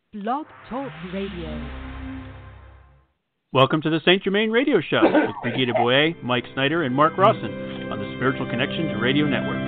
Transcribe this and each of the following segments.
Blog Talk Radio. Welcome to the St. Germain Radio Show with Brigitte Boyer, Mike Snyder, and Mark Rawson on the Spiritual Connections Radio Network.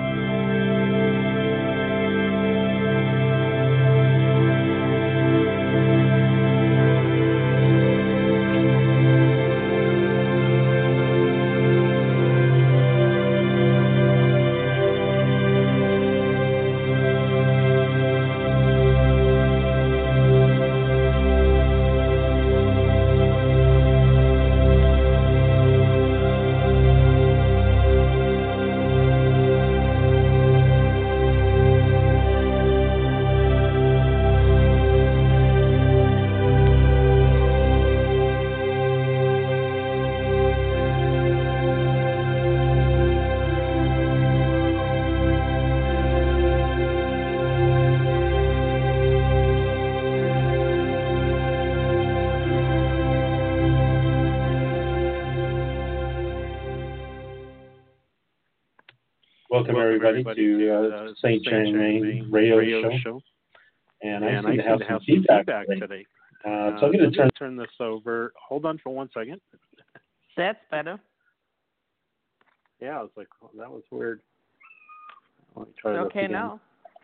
Welcome everybody to St. Germain Radio Show. And I seem to have some feedback today. So I'm going to turn this over. Hold on for 1 second. That's better. Yeah, I was like, oh, that was weird. Let me try this okay again. Now.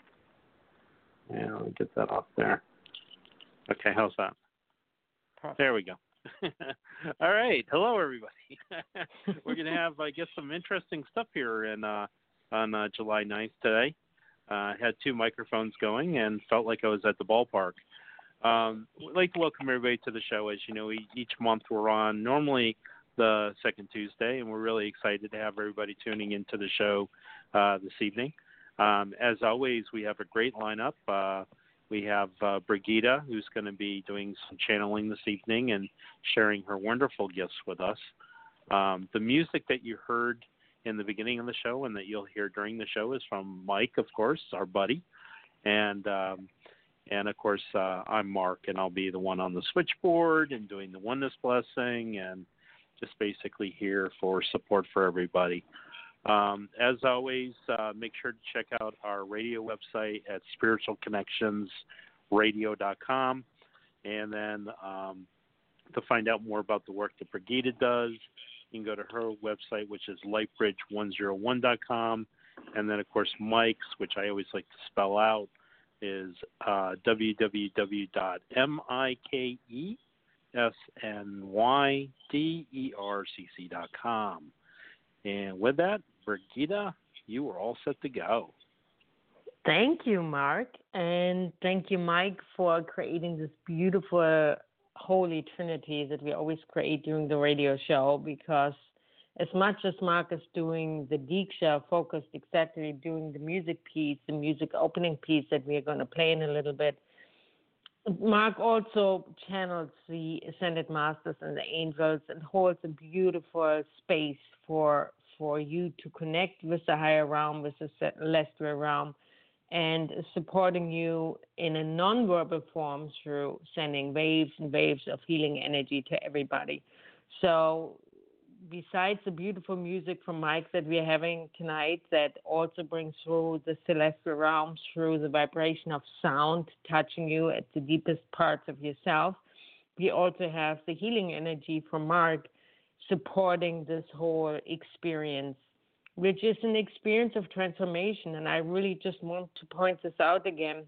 Yeah, let me get that off there. Okay, how's that? Perfect. There we go. All right. Hello, everybody. We're going to have, I guess, some interesting stuff here on July 9th today. Had two microphones going and felt like I was at the ballpark. We'd like to welcome everybody to the show. As you know, each month we're on normally the second Tuesday, and we're really excited to have everybody tuning into the show this evening. As always, we have a great lineup. We have Brigitte, who's going to be doing some channeling this evening and sharing her wonderful gifts with us. The music that you heard in the beginning of the show and that you'll hear during the show is from Mike, of course, our buddy. And of course, I'm Mark, and I'll be the one on the switchboard and doing the oneness blessing and just basically here for support for everybody. As always, make sure to check out our radio website at spiritualconnectionsradio.com. And then to find out more about the work that Brigitte does, you can go to her website, which is lightbridge101.com. And then, of course, Mike's, which I always like to spell out, is www.mikesnydercc.com. And with that, Brigitte, you are all set to go. Thank you, Mark. And thank you, Mike, for creating this beautiful Holy Trinity that we always create during the radio show, because as much as Mark is doing the Diksha, focused exactly doing the music piece, the music opening piece that we are going to play in a little bit, Mark also channels the Ascended Masters and the angels and holds a beautiful space for you to connect with the higher realm, with the celestial realm, and supporting you in a nonverbal form through sending waves and waves of healing energy to everybody. So besides the beautiful music from Mike that we're having tonight that also brings through the celestial realm through the vibration of sound, touching you at the deepest parts of yourself, we also have the healing energy from Mark supporting this whole experience, which is an experience of transformation. And I really just want to point this out again.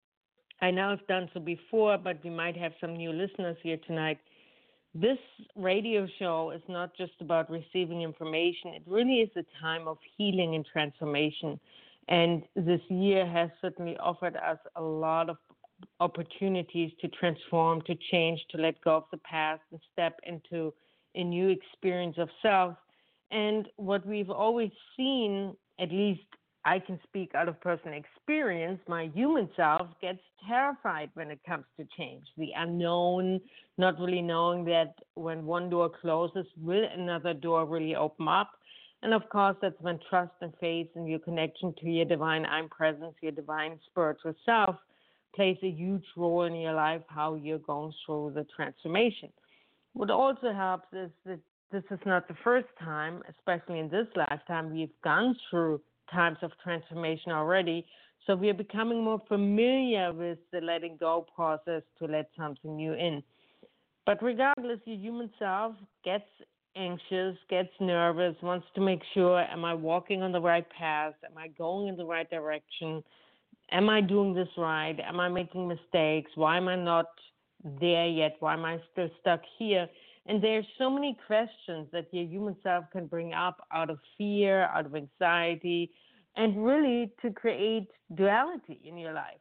I know I've done so before, but we might have some new listeners here tonight. This radio show is not just about receiving information. It really is a time of healing and transformation. And this year has certainly offered us a lot of opportunities to transform, to change, to let go of the past and step into a new experience of self. And what we've always seen, at least I can speak out of personal experience, my human self gets terrified when it comes to change. The unknown, not really knowing that when one door closes, will another door really open up? And of course, that's when trust and faith and your connection to your divine I'm presence, your divine spiritual self, plays a huge role in your life, how you're going through the transformation. What also helps is that this is not the first time, especially in this lifetime, we've gone through times of transformation already. So we are becoming more familiar with the letting go process to let something new in. But regardless, your human self gets anxious, gets nervous, wants to make sure, am I walking on the right path? Am I going in the right direction? Am I doing this right? Am I making mistakes? Why am I not there yet? Why am I still stuck here? And there's so many questions that your human self can bring up out of fear, out of anxiety, and really to create duality in your life.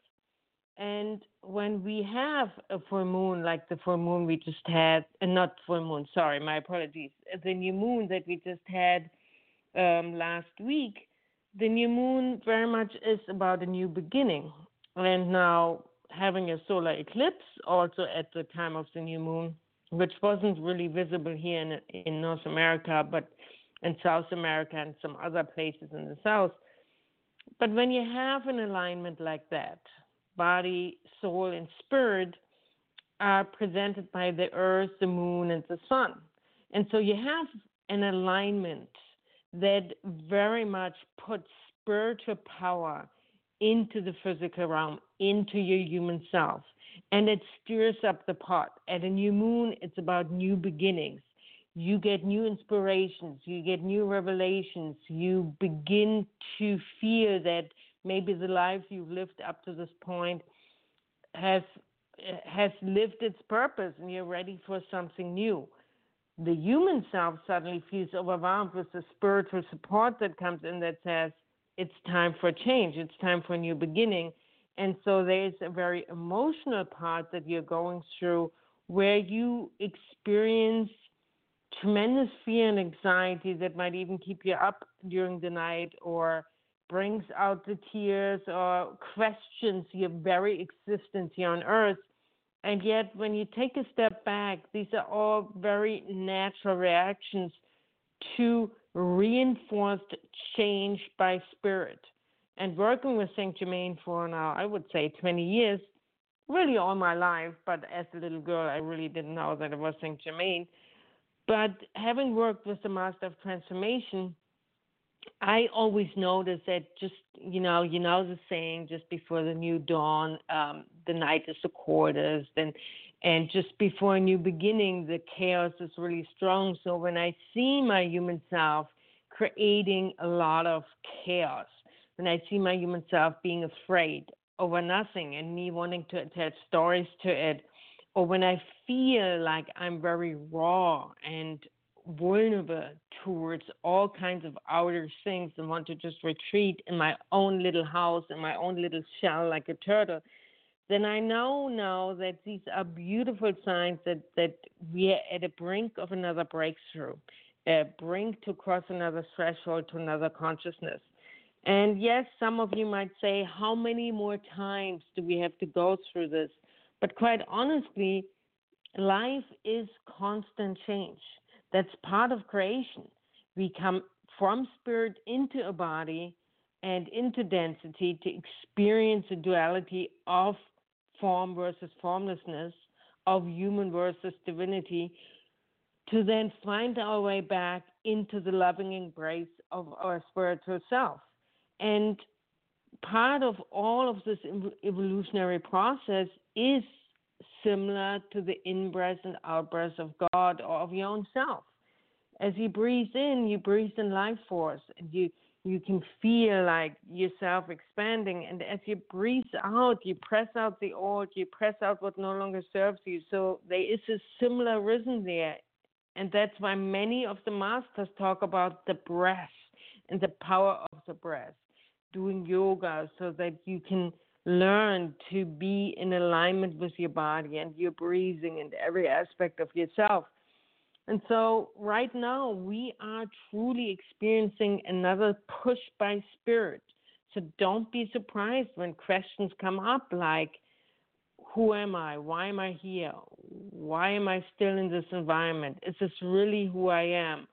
And when we have a full moon, like the full moon we just had, not full moon, sorry, my apologies, the new moon that we just had last week, the new moon very much is about a new beginning. And now having a solar eclipse also at the time of the new moon, which wasn't really visible here in North America, but in South America and some other places in the South. But when you have an alignment like that, body, soul, and spirit are presented by the earth, the moon, and the sun. And so you have an alignment that very much puts spiritual power into the physical realm, into your human self. And it stirs up the pot. At a new moon, it's about new beginnings. You get new inspirations, you get new revelations, you begin to feel that maybe the life you've lived up to this point has lived its purpose and you're ready for something new. The human self suddenly feels overwhelmed with the spiritual support that comes in that says, it's time for change, it's time for a new beginning. And so there's a very emotional part that you're going through where you experience tremendous fear and anxiety that might even keep you up during the night or brings out the tears or questions your very existence here on earth. And yet when you take a step back, these are all very natural reactions to reinforced change by spirit. And working with Saint Germain for now, I would say 20 years, really all my life, but as a little girl, I really didn't know that it was Saint Germain. But having worked with the Master of Transformation, I always noticed that just, you know the saying, just before the new dawn, the night is the coldest, and just before a new beginning, the chaos is really strong. So when I see my human self creating a lot of chaos, when I see my human self being afraid over nothing and me wanting to attach stories to it, or when I feel like I'm very raw and vulnerable towards all kinds of outer things and want to just retreat in my own little house, in my own little shell like a turtle, then I know now that these are beautiful signs that we are at a brink of another breakthrough, a brink to cross another threshold to another consciousness. And yes, some of you might say, how many more times do we have to go through this? But quite honestly, life is constant change. That's part of creation. We come from spirit into a body and into density to experience the duality of form versus formlessness, of human versus divinity, to then find our way back into the loving embrace of our spiritual self. And part of all of this evolutionary process is similar to the in-breath and out-breath of God or of your own self. As you breathe in, you breathe in life force. And you can feel like yourself expanding. And as you breathe out, you press out the old, you press out what no longer serves you. So there is a similar rhythm there. And that's why many of the masters talk about the breath and the power of the breath, doing yoga so that you can learn to be in alignment with your body and your breathing and every aspect of yourself. And so right now we are truly experiencing another push by spirit. So don't be surprised when questions come up like, who am I? Why am I here? Why am I still in this environment? Is this really who I am?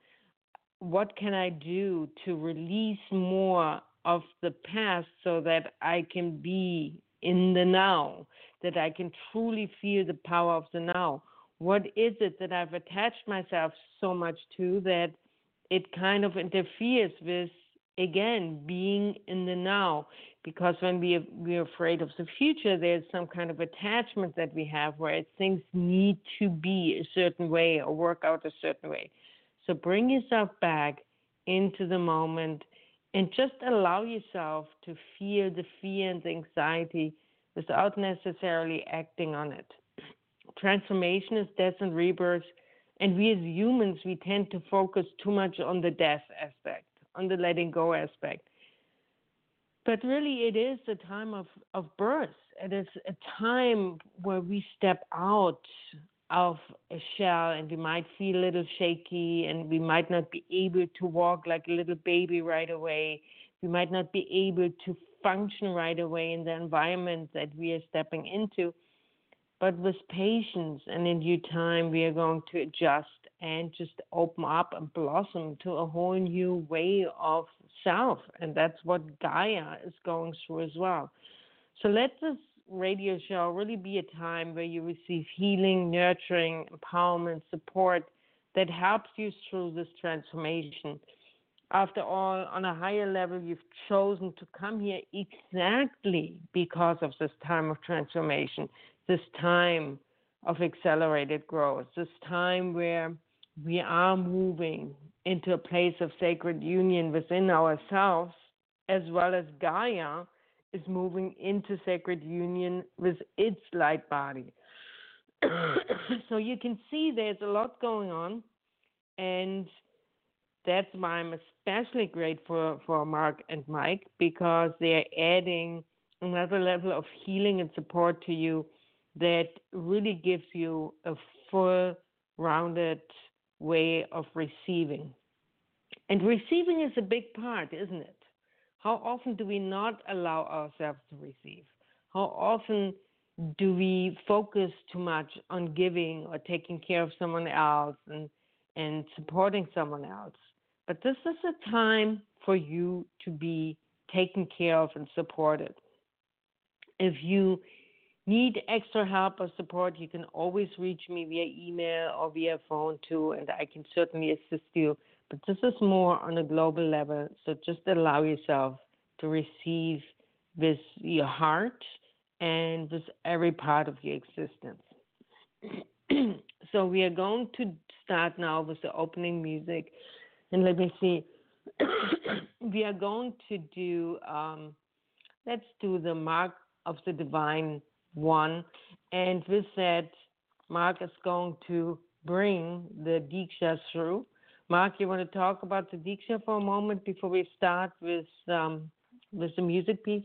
What can I do to release more of the past so that I can be in the now, that I can truly feel the power of the now? What is it that I've attached myself so much to that it kind of interferes with again, being in the now. Because when we're afraid of the future, there's some kind of attachment that we have where things need to be a certain way or work out a certain way. So bring yourself back into the moment and just allow yourself to feel the fear and the anxiety without necessarily acting on it. Transformation is death and rebirth, and we as humans, we tend to focus too much on the death aspect, on the letting go aspect. But really, it is a time of birth. It is a time where we step out of a shell, and we might feel a little shaky, and we might not be able to walk like a little baby right away. We might not be able to function right away in the environment that we are stepping into. But with patience and in due time, we are going to adjust and just open up and blossom to a whole new way of self. And that's what Gaia is going through as well. So let this radio show really be a time where you receive healing, nurturing, empowerment, support that helps you through this transformation. After all, on a higher level, you've chosen to come here exactly because of this time of transformation, this time of accelerated growth, this time where we are moving into a place of sacred union within ourselves, as well as Gaia is moving into sacred union with its light body. So you can see there's a lot going on, and that's why I'm especially grateful for Mark and Mike, because they're adding another level of healing and support to you that really gives you a full, rounded way of receiving. And receiving is a big part, isn't it? How often do we not allow ourselves to receive? How often do we focus too much on giving or taking care of someone else and supporting someone else? But this is a time for you to be taken care of and supported. If you need extra help or support, you can always reach me via email or via phone too, and I can certainly assist you. But this is more on a global level, so just allow yourself to receive with your heart and with every part of your existence. So we are going to start now with the opening music. And let me see. We are going to do, let's do the Mark of the Divine One. And with that, Mark is going to bring the Diksha through. Mark, you want to talk about the Diksha for a moment before we start with the music piece?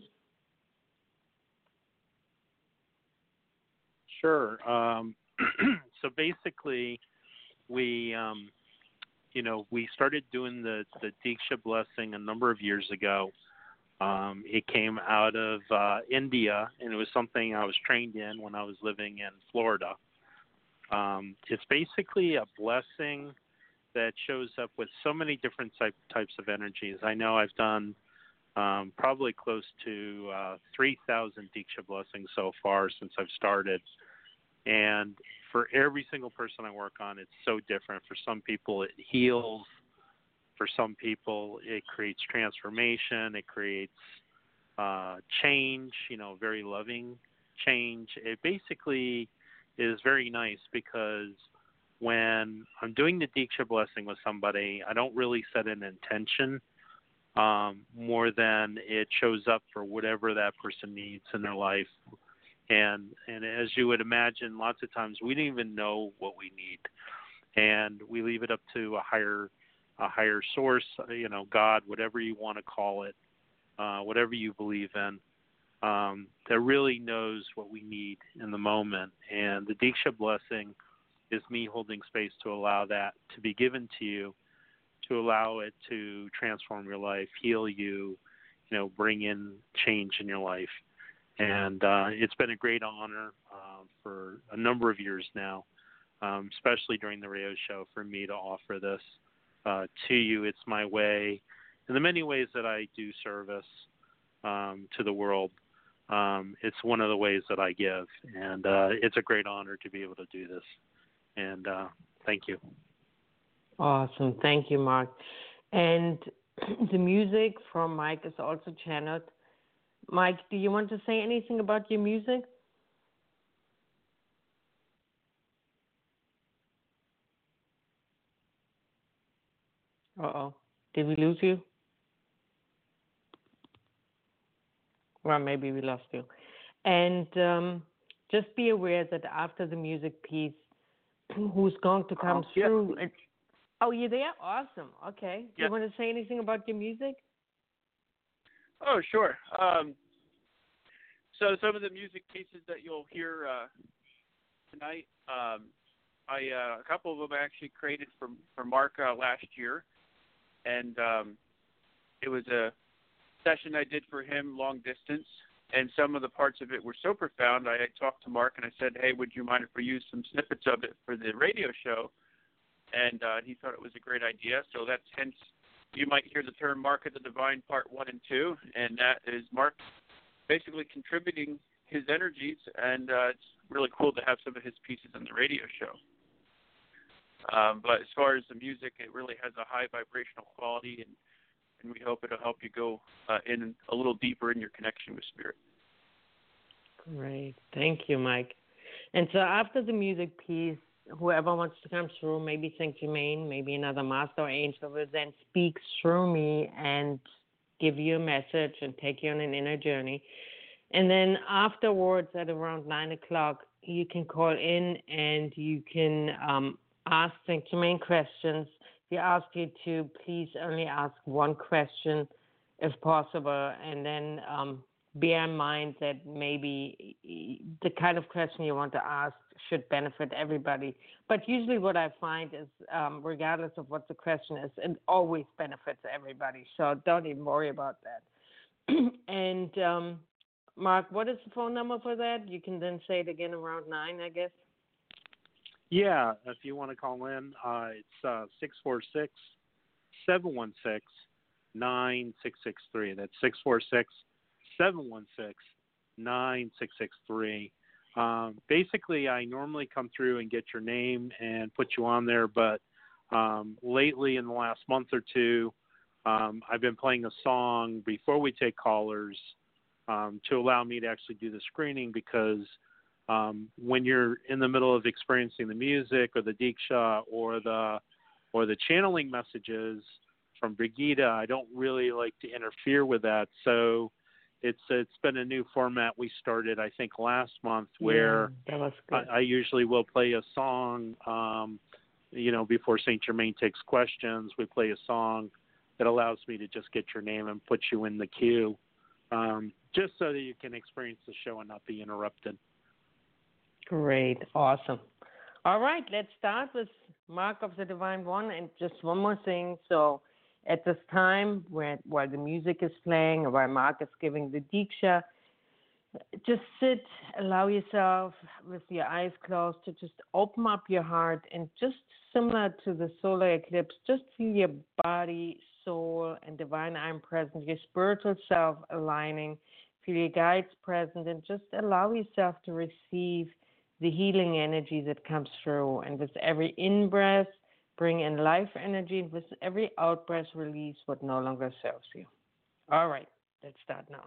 Sure. So basically, we started doing the Diksha blessing a number of years ago. It came out of India, and it was something I was trained in when I was living in Florida. It's basically a blessing that shows up with so many different types of energies. I know I've done probably close to 3,000 Diksha blessings so far since I've started. And for every single person I work on, it's so different. For some people, it heals. For some people, it creates transformation. It creates change, very loving change. It basically is very nice because when I'm doing the Diksha blessing with somebody, I don't really set an intention more than it shows up for whatever that person needs in their life. And as you would imagine, lots of times we don't even know what we need, and we leave it up to a higher source, God, whatever you want to call it, whatever you believe in, that really knows what we need in the moment. And the Diksha blessing is me holding space to allow that to be given to you, to allow it to transform your life, heal you, bring in change in your life. And it's been a great honor for a number of years now, especially during the radio show, for me to offer this to you. It's my way, in the many ways that I do service to the world. It's one of the ways that I give, and it's a great honor to be able to do this. And thank you. Awesome. Thank you, Mark. And the music from Mike is also channeled. Mike, do you want to say anything about your music? Uh-oh. Did we lose you? Well, maybe we lost you. And just be aware that after the music piece, who's going to come through? Oh, you're there? Awesome. Okay. Do you want to say anything about your music? Oh, sure. So some of the music pieces that you'll hear tonight, a couple of them I actually created for Mark last year, and it was a session I did for him long distance, and some of the parts of it were so profound. I talked to Mark and I said, hey, would you mind if we use some snippets of it for the radio show? And he thought it was a great idea. So that's hence you might hear the term Mark of the Divine Part 1 and 2, and that is Mark basically contributing his energies, and it's really cool to have some of his pieces on the radio show. But as far as the music, it really has a high vibrational quality, and we hope it'll help you go in a little deeper in your connection with Spirit. Great. Thank you, Mike. And so after the music piece, whoever wants to come through, maybe Saint Germain, maybe another master or angel, will then speak through me and give you a message and take you on an inner journey. And then afterwards, at around 9 o'clock, you can call in and you can ask Saint Germain questions. We ask you to please only ask one question if possible, and then bear in mind that maybe the kind of question you want to ask should benefit everybody. But usually what I find is, regardless of what the question is, it always benefits everybody. So don't even worry about that. And Mark, what is the phone number for that? You can then say it again around 9, I guess. Yeah, if you want to call in, it's 646-716-9663. That's 646-716-9663. Basically, I normally come through and get your name and put you on there, but lately in the last month or two, I've been playing a song before we take callers to allow me to actually do the screening, because when you're in the middle of experiencing the music or the Diksha or the channeling messages from Brigitte, I don't really like to interfere with that. So it's been a new format we started, I think, last month, where that was good. I usually will play a song, before Saint Germain takes questions. We play a song that allows me to just get your name and put you in the queue, just so that you can experience the show and not be interrupted. Great. Awesome. All right, let's start with Mark of the Divine One. And just one more thing. So at this time, while the music is playing, or while Mark is giving the Diksha, just sit, allow yourself with your eyes closed to just open up your heart, and just similar to the solar eclipse, just feel your body, soul, and divine I am present, your spiritual self aligning, feel your guides present, and just allow yourself to receive the healing energy that comes through. And with every in-breath, bring in life energy, and with every out-breath, release what no longer serves you. All right, let's start now.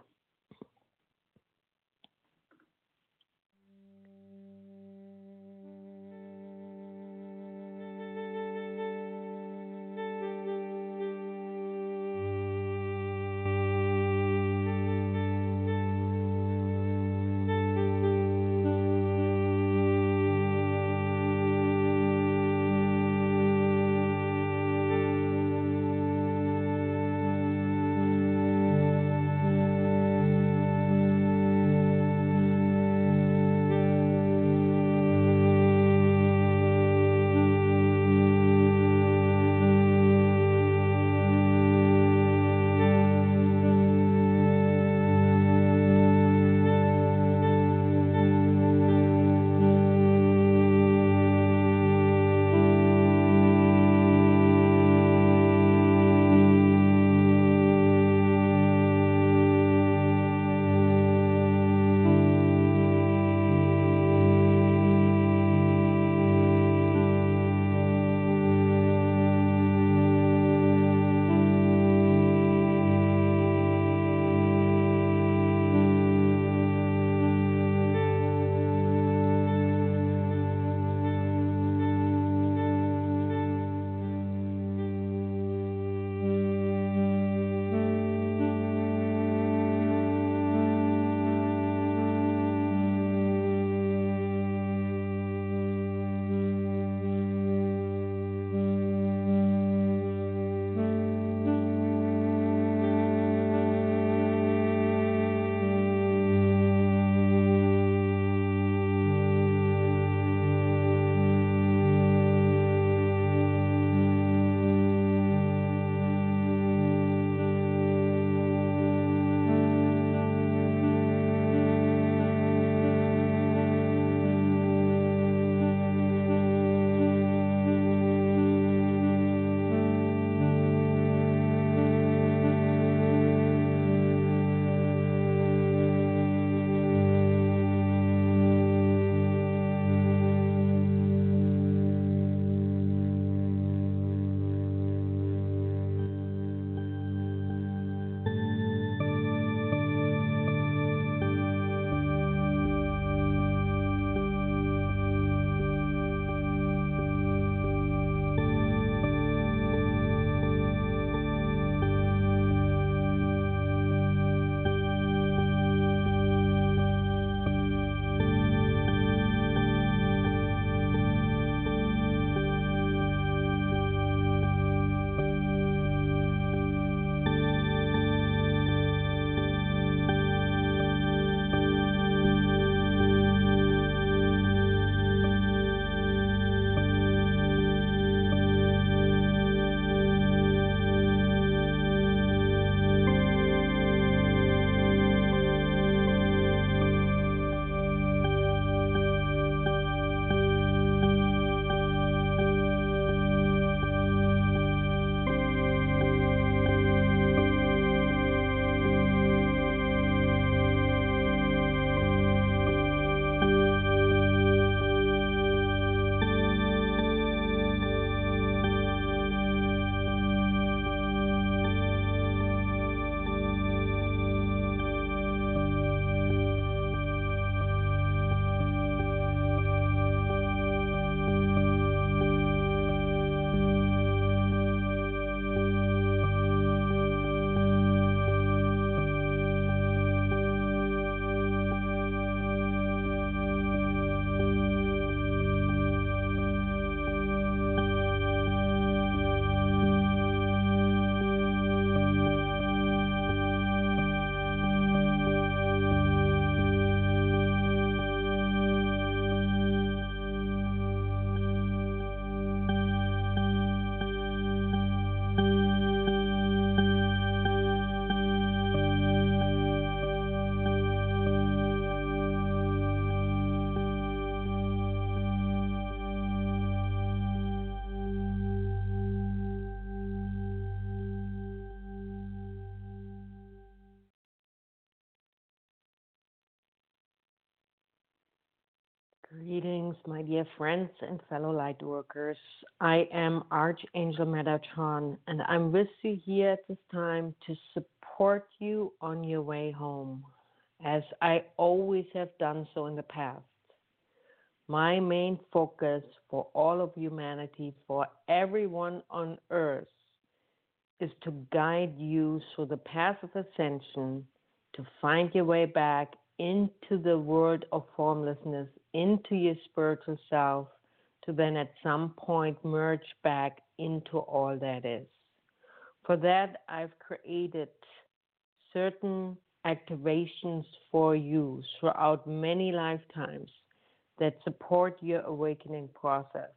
Greetings, my dear friends and fellow light workers. I am Archangel Metatron, and I'm with you here at this time to support you on your way home, as I always have done so in the past. My main focus for all of humanity, for everyone on earth, is to guide you through the path of ascension to find your way back into the world of formlessness, into your spiritual self, to then at some point merge back into all that is. For that, I've created certain activations for you throughout many lifetimes that support your awakening process.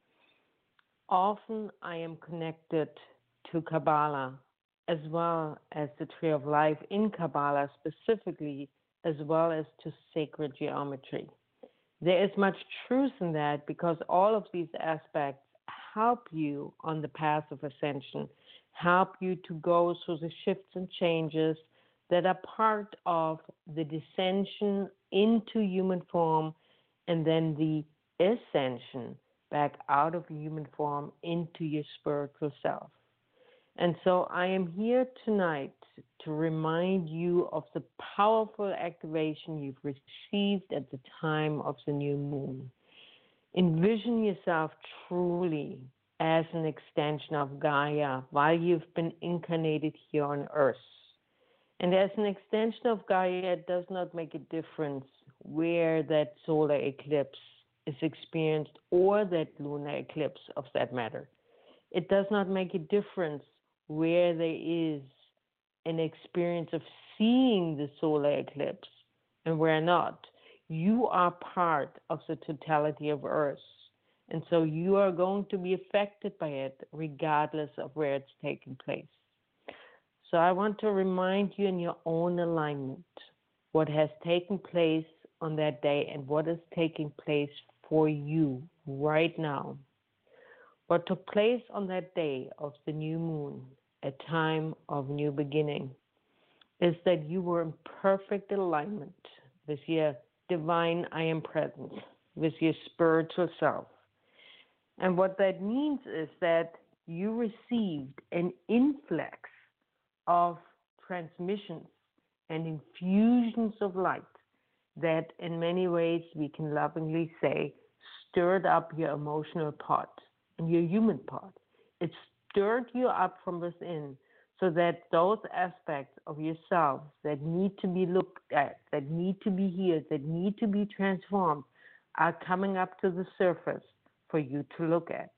Often I am connected to Kabbalah, as well as the Tree of Life in Kabbalah specifically, as well as to sacred geometry. There is much truth in that because all of these aspects help you on the path of ascension, help you to go through the shifts and changes that are part of the descension into human form and then the ascension back out of human form into your spiritual self. And so I am here tonight to remind you of the powerful activation you've received at the time of the new moon. Envision yourself truly as an extension of Gaia while you've been incarnated here on Earth. And as an extension of Gaia, it does not make a difference where that solar eclipse is experienced or that lunar eclipse of that matter. It does not make a difference where there is an experience of seeing the solar eclipse and where not. You are part of the totality of Earth. And so you are going to be affected by it regardless of where it's taking place. So I want to remind you in your own alignment what has taken place on that day and what is taking place for you right now. What took place on that day of the new moon, a time of new beginning, is that you were in perfect alignment with your divine I am presence, with your spiritual self. And what that means is that you received an influx of transmissions and infusions of light that in many ways we can lovingly say stirred up your emotional part and your human part. It stirred you up from within so that those aspects of yourself that need to be looked at, that need to be healed, that need to be transformed are coming up to the surface for you to look at.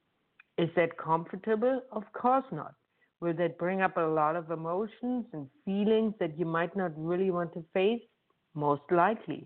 Is that comfortable? Of course not. Will that bring up a lot of emotions and feelings that you might not really want to face? Most likely.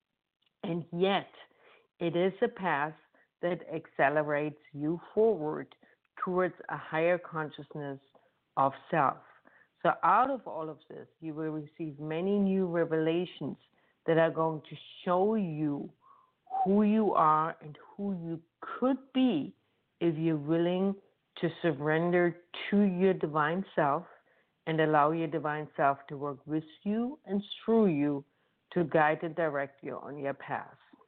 And yet, it is a path that accelerates you forward towards a higher consciousness of self. So out of all of this, you will receive many new revelations that are going to show you who you are and who you could be if you're willing to surrender to your divine self and allow your divine self to work with you and through you to guide and direct you on your path.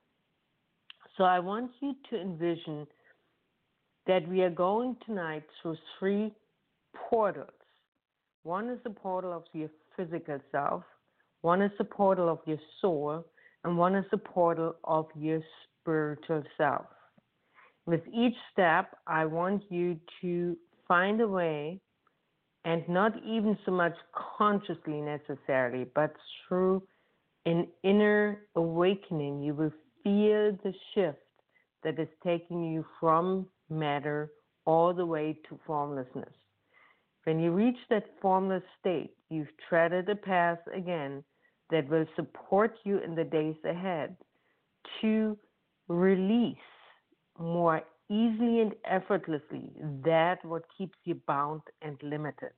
So I want you to envision that we are going tonight through 3 portals. One is the portal of your physical self, one is the portal of your soul, and one is the portal of your spiritual self. With each step, I want you to find a way, and not even so much consciously necessarily, but through an inner awakening, you will feel the shift that is taking you from matter all the way to formlessness. When you reach that formless state, you've treaded a path again that will support you in the days ahead to release more easily and effortlessly that what keeps you bound and limited.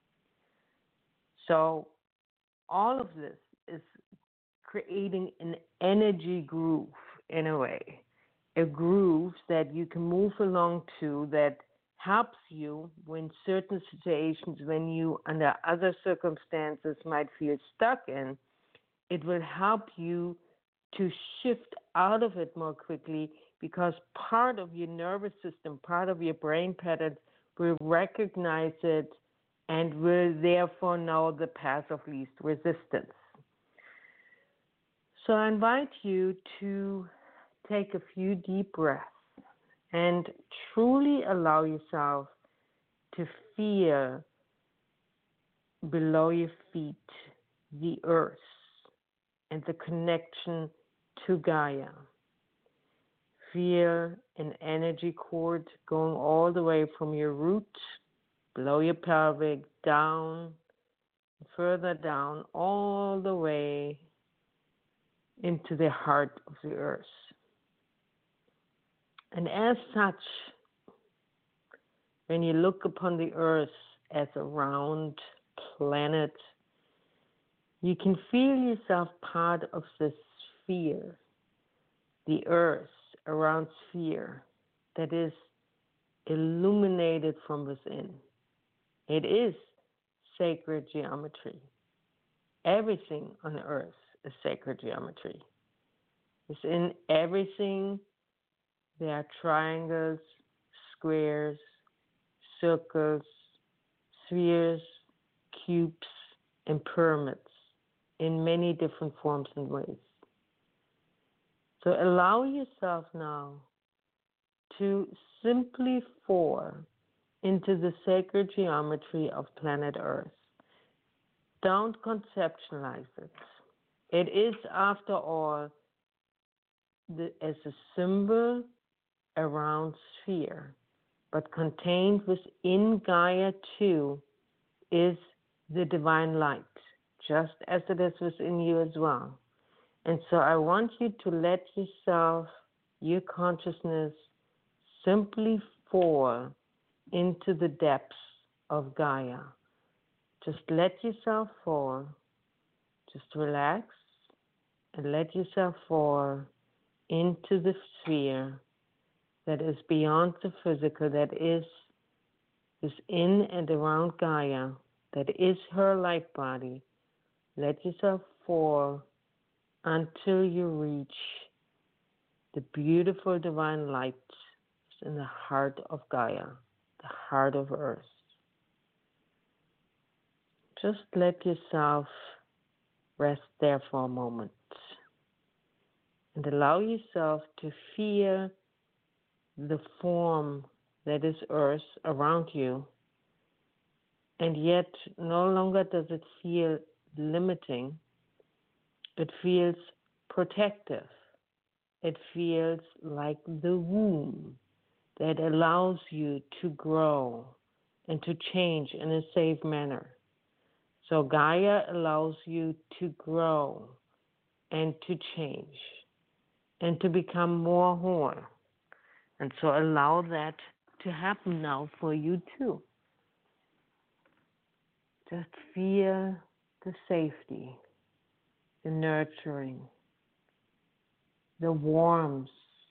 So all of this is creating an energy groove in a way, a groove that you can move along to that helps you when certain situations, when you under other circumstances might feel stuck in, it will help you to shift out of it more quickly because part of your nervous system, part of your brain patterns will recognize it and will therefore know the path of least resistance. So I invite you to take a few deep breaths and truly allow yourself to feel below your feet the earth and the connection to Gaia. Feel an energy cord going all the way from your root, below your pelvic, down, further down, all the way into the heart of the earth. And as such, when you look upon the earth as a round planet, you can feel yourself part of the sphere, the earth, a round sphere that is illuminated from within. It is sacred geometry. Everything on earth is sacred geometry. Within everything, there are triangles, squares, circles, spheres, cubes, and pyramids in many different forms and ways. So allow yourself now to simply fall into the sacred geometry of planet Earth. Don't conceptualize it. It is, after all, as a symbol, a round sphere, but contained within Gaia too is the divine light, just as it is within you as well. And so I want you to let yourself, your consciousness, simply fall into the depths of Gaia. Just let yourself fall. Just relax and let yourself fall into the sphere that is beyond the physical, that is within and around Gaia, that is her light body. Let yourself fall until you reach the beautiful divine light in the heart of Gaia, the heart of Earth. Just let yourself rest there for a moment and allow yourself to feel the form that is Earth around you, and yet no longer does it feel limiting. It feels protective. It feels like the womb that allows you to grow and to change in a safe manner. So Gaia allows you to grow and to change and to become more whole. And so allow that to happen now for you too. Just feel the safety, the nurturing, the warmth.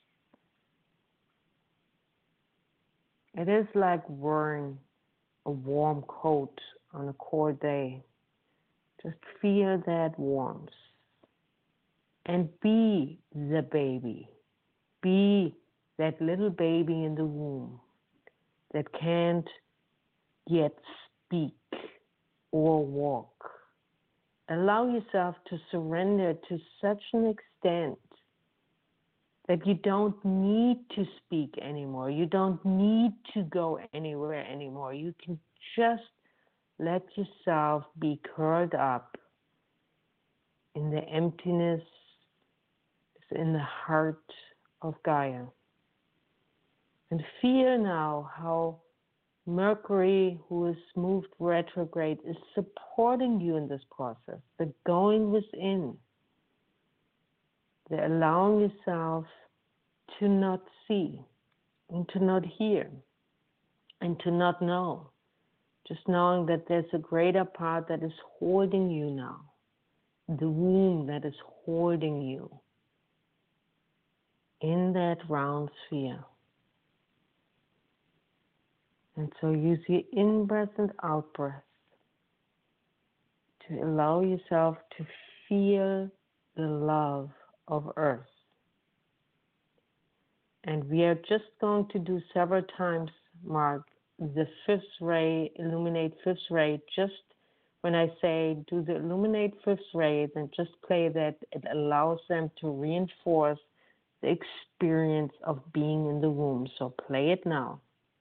It is like wearing a warm coat on a cold day. Just feel that warmth. And be the baby. Be that little baby in the womb that can't yet speak or walk. Allow yourself to surrender to such an extent that you don't need to speak anymore. You don't need to go anywhere anymore. You can just let yourself be curled up in the emptiness, in the heart of Gaia. And feel now how Mercury, who is moved retrograde, is supporting you in this process, the going within, the allowing yourself to not see and to not hear and to not know, just knowing that there's a greater part that is holding you now, the womb that is holding you in that round sphere. And so use your in-breath and out-breath to allow yourself to feel the love of Earth. And we are just going to do several times, Mark, the fifth ray, illuminate fifth ray. Just when I say do the illuminate fifth ray, then just play that. It allows them to reinforce the experience of being in the womb. So play it now.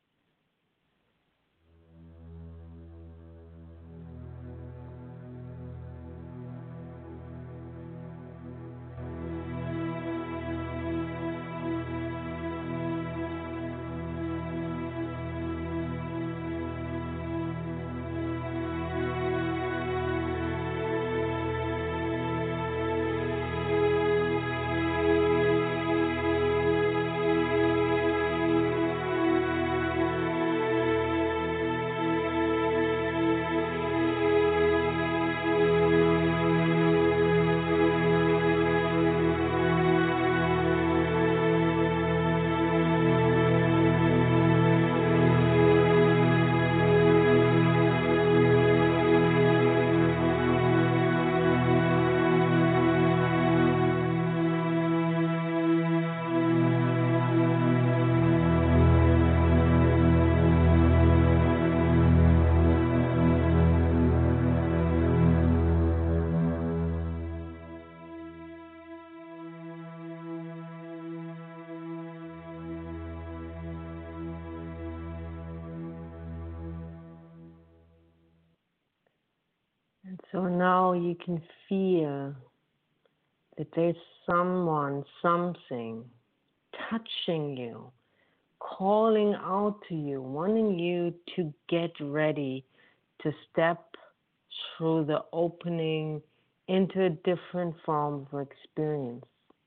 And so now you can feel that there's someone, something touching you, calling out to you, wanting you to get ready to step through the opening into a different form of experience.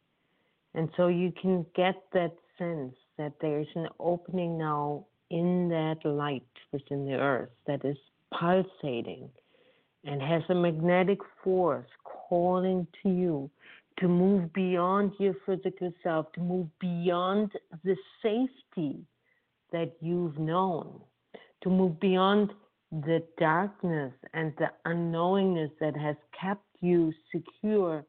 And so you can get that sense that there's an opening now in that light within the earth that is pulsating and has a magnetic force calling to you to move beyond your physical self, to move beyond the safety that you've known, to move beyond the darkness and the unknowingness that has kept you secure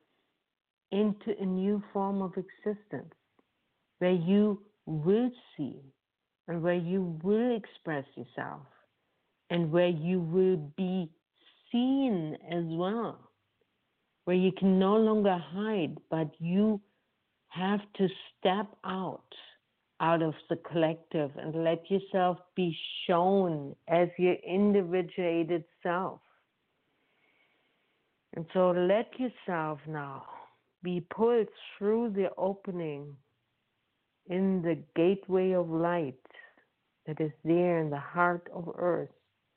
into a new form of existence where you will see and where you will express yourself and where you will be seen as well, where you can no longer hide, but you have to step out of the collective and let yourself be shown as your individuated self. And so let yourself now be pulled through the opening in the gateway of light that is there in the heart of earth,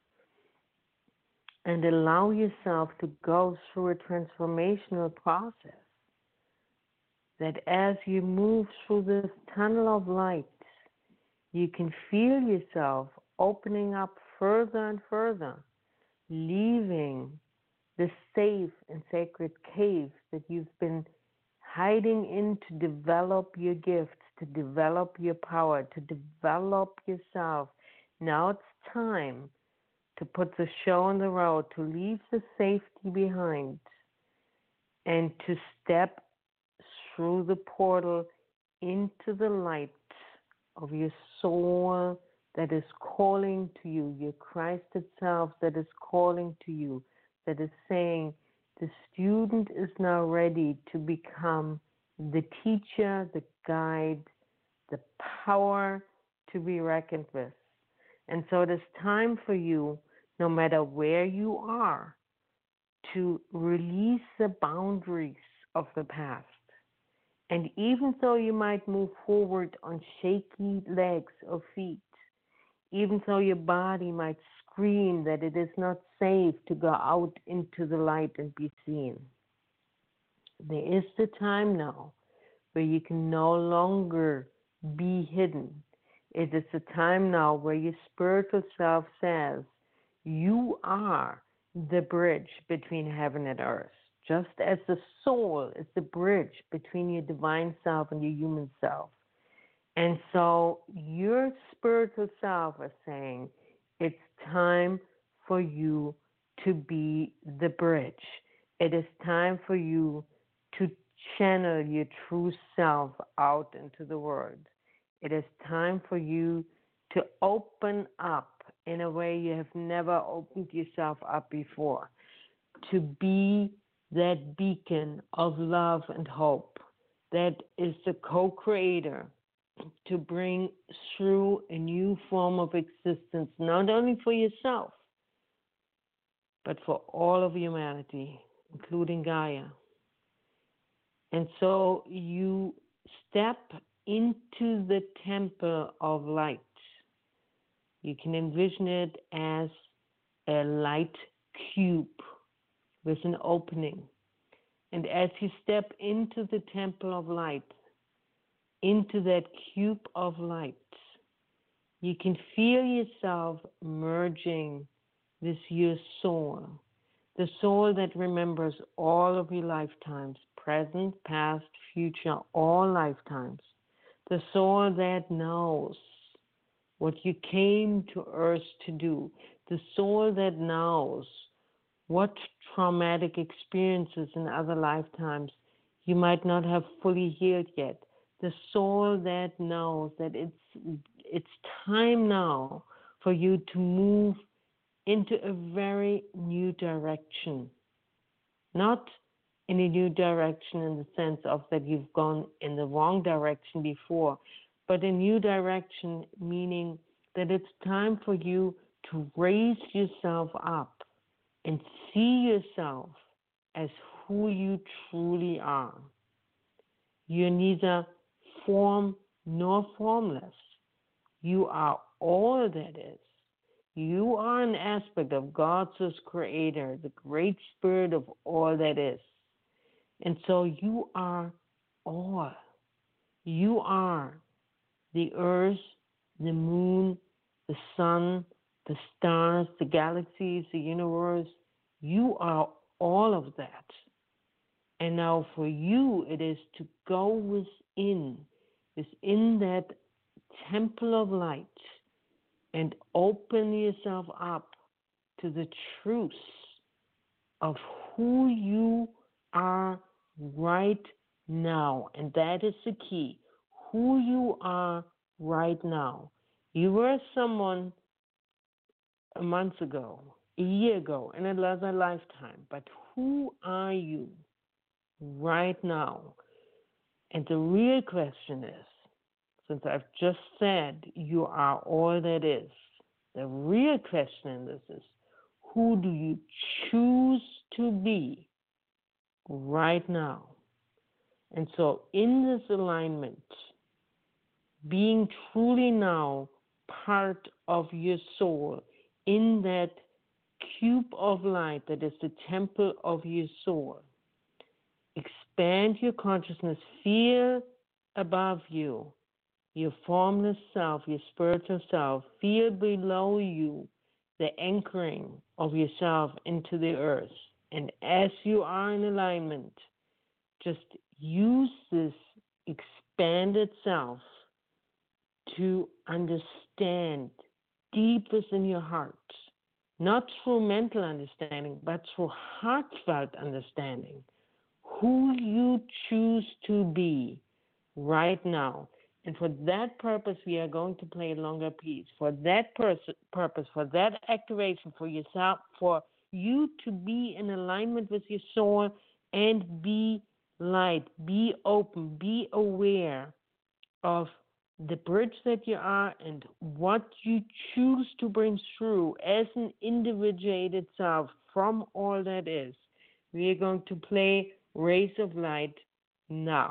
and allow yourself to go through a transformational process that as you move through this tunnel of light, you can feel yourself opening up further and further, leaving the safe and sacred cave that you've been hiding in to develop your gifts, to develop your power, to develop yourself. Now it's time to put the show on the road, to leave the safety behind, and to step through the portal into the light of your soul that is calling to you, your Christ itself that is calling to you, that is saying, the student is now ready to become the teacher, the guide, the power to be reckoned with. And so it is time for you, no matter where you are, to release the boundaries of the past. And even though you might move forward on shaky legs or feet, even though your body might scream that it is not safe to go out into the light and be seen, there is the time now where you can no longer be hidden. It is the time now where your spiritual self says, you are the bridge between heaven and earth. Just as the soul is the bridge between your divine self and your human self. And so your spiritual self is saying, it's time for you to be the bridge. It is time for you to channel your true self out into the world. It is time for you to open up in a way you have never opened yourself up before, to be that beacon of love and hope that is the co-creator to bring through a new form of existence, not only for yourself, but for all of humanity, including Gaia. And so you step into the temple of light. You can envision it as a light cube with an opening. And as you step into the temple of light, into that cube of light, you can feel yourself merging with your soul, the soul that remembers all of your lifetimes, present, past, future, all lifetimes, the soul that knows what you came to earth to do, the soul that knows what traumatic experiences in other lifetimes you might not have fully healed yet, the soul that knows that it's time now for you to move into a very new direction. Not in a new direction in the sense of that you've gone in the wrong direction before, but a new direction meaning that it's time for you to raise yourself up and see yourself as who you truly are. You're neither form nor formless. You are all that is. You are an aspect of God's creator, the great spirit of all that is. And so you are all. You are the earth, the moon, the sun, the stars, the galaxies, the universe. You are all of that. And now for you, it is to go within that temple of light and open yourself up to the truth of who you are right now. And that is the key. Who you are right now. You were someone a month ago, a year ago, in another lifetime. But who are you right now? And the real question is, since I've just said you are all that is, the real question in this is, who do you choose to be right now? And so in this alignment, being truly now part of your soul, in that cube of light that is the temple of your soul, expand your consciousness, feel above you, your formless self, your spiritual self, feel below you the anchoring of yourself into the earth. And as you are in alignment, just use this expanded self to understand deep within your heart, not through mental understanding, but through heartfelt understanding, who you choose to be right now. And for that purpose, we are going to play a longer piece. For that purpose, for that activation, for yourself, for you to be in alignment with your soul and be light, be open, be aware of the bridge that you are and what you choose to bring through as an individuated self from all that is. We are going to play Rays of Light now.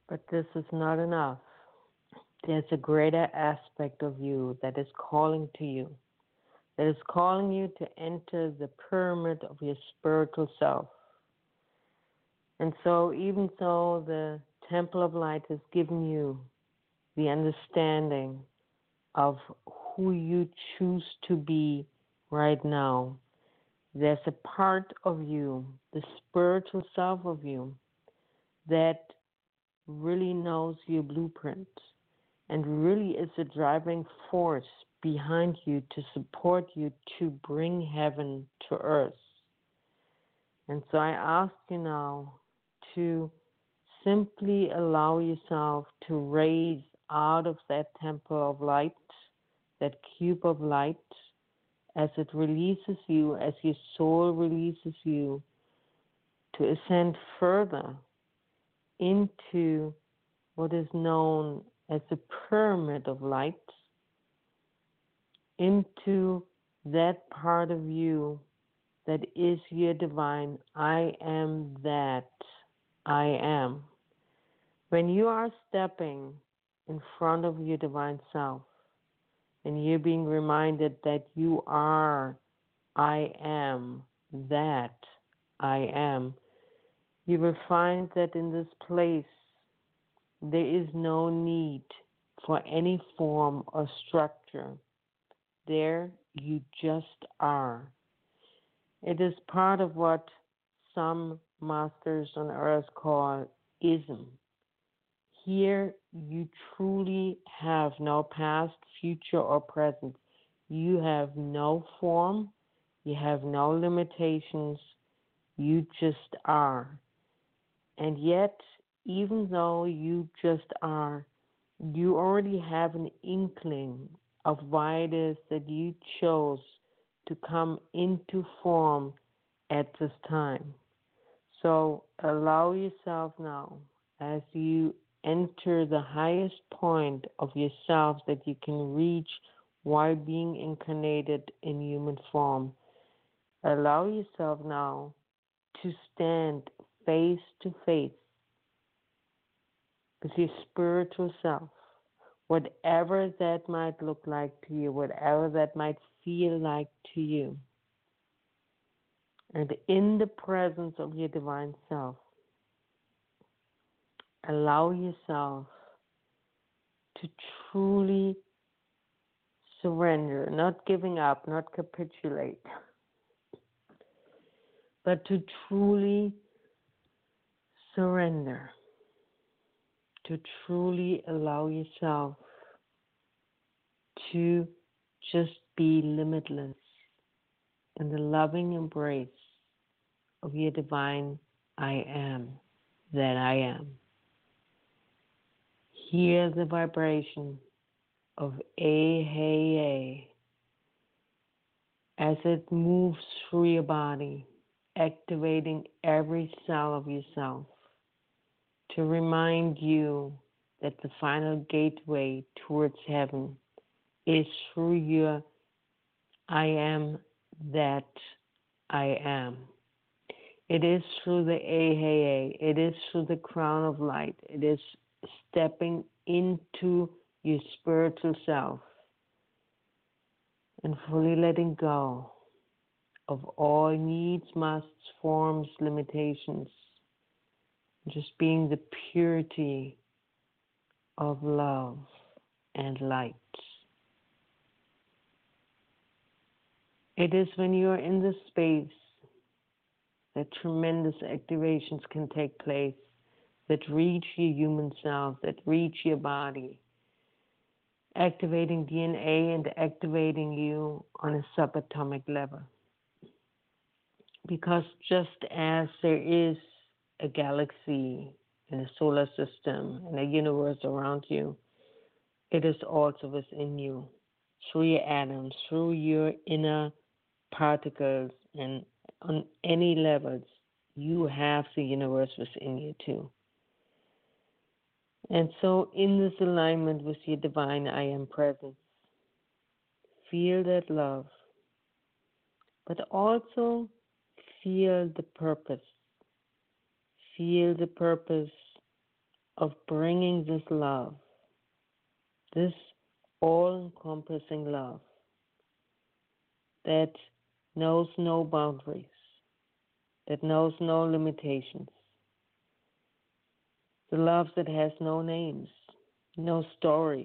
But this is not enough. There's a greater aspect of you that is calling to you, that is calling you to enter the pyramid of your spiritual self. And so, even though the Temple of Light has given you the understanding of who you choose to be right now, there's a part of you, the spiritual self of you, that really knows your blueprint and really is a driving force behind you to support you to bring heaven to earth. And so I ask you now to simply allow yourself to raise out of that temple of light, that cube of light, as it releases you, as your soul releases you, to ascend further into what is known as the pyramid of light, into that part of you that is your divine I am that I am. When you are stepping in front of your divine self, and you're being reminded that you are I am that I am, you will find that in this place there is no need for any form or structure. There you just are. It is part of what some masters on earth call ism. Here you truly have no past, future, or present. You have no form. You have no limitations. You just are. And yet, even though you just are, you already have an inkling of why it is that you chose to come into form at this time. So allow yourself now, as you enter the highest point of yourself that you can reach while being incarnated in human form, allow yourself now to stand face to face with your spiritual self, whatever that might look like to you, whatever that might feel like to you. And in the presence of your divine self, allow yourself to truly surrender, not giving up, not capitulate, but to truly surrender, to truly allow yourself to just be limitless in the loving embrace of your divine I am that I am. Hear the vibration of A as it moves through your body, activating every cell of yourself to remind you that the final gateway towards heaven is through your I am that I am. It is through the A. It is through the crown of light. It is stepping into your spiritual self and fully letting go of all needs, musts, forms, limitations. Just being the purity of love and light. It is when you are in this space that tremendous activations can take place that reach your human self, that reach your body, activating DNA and activating you on a subatomic level. Because just as there is a galaxy and a solar system and a universe around you, it is also within you, through your atoms, through your inner particles, and on any levels, you have the universe within you too. And so in this alignment with your divine I am presence, feel that love, but also feel the purpose. Feel the purpose of bringing this love, this all-encompassing love that knows no boundaries, that knows no limitations, the love that has no names, no stories,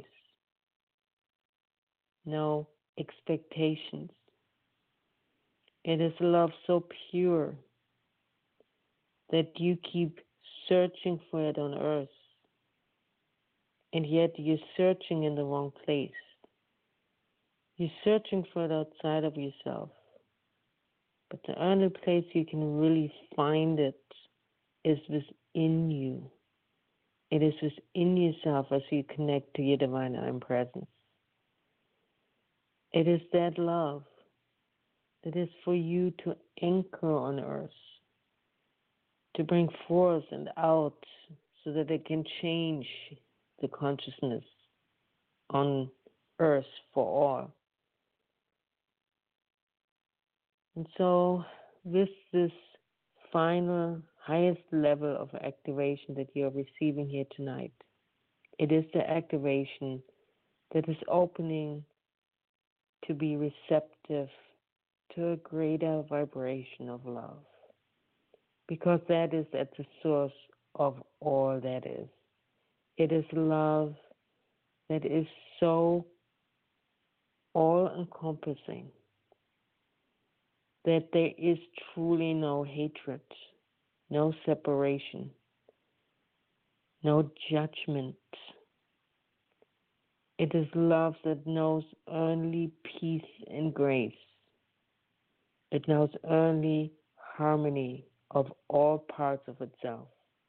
no expectations. It is love so pure that you keep searching for it on earth, and yet you're searching in the wrong place. You're searching for it outside of yourself. But the only place you can really find it is within you. It is within yourself as you connect to your divine I Am presence. It is that love that is for you to anchor on earth, to bring forth and out so that it can change the consciousness on earth for all. And so with this final, highest level of activation that you're receiving here tonight, it is the activation that is opening to be receptive to a greater vibration of love. Because that is at the source of all that is. It is love that is so all-encompassing that there is truly no hatred, no separation, no judgment. It is love that knows only peace and grace. It knows only harmony of all parts of itself.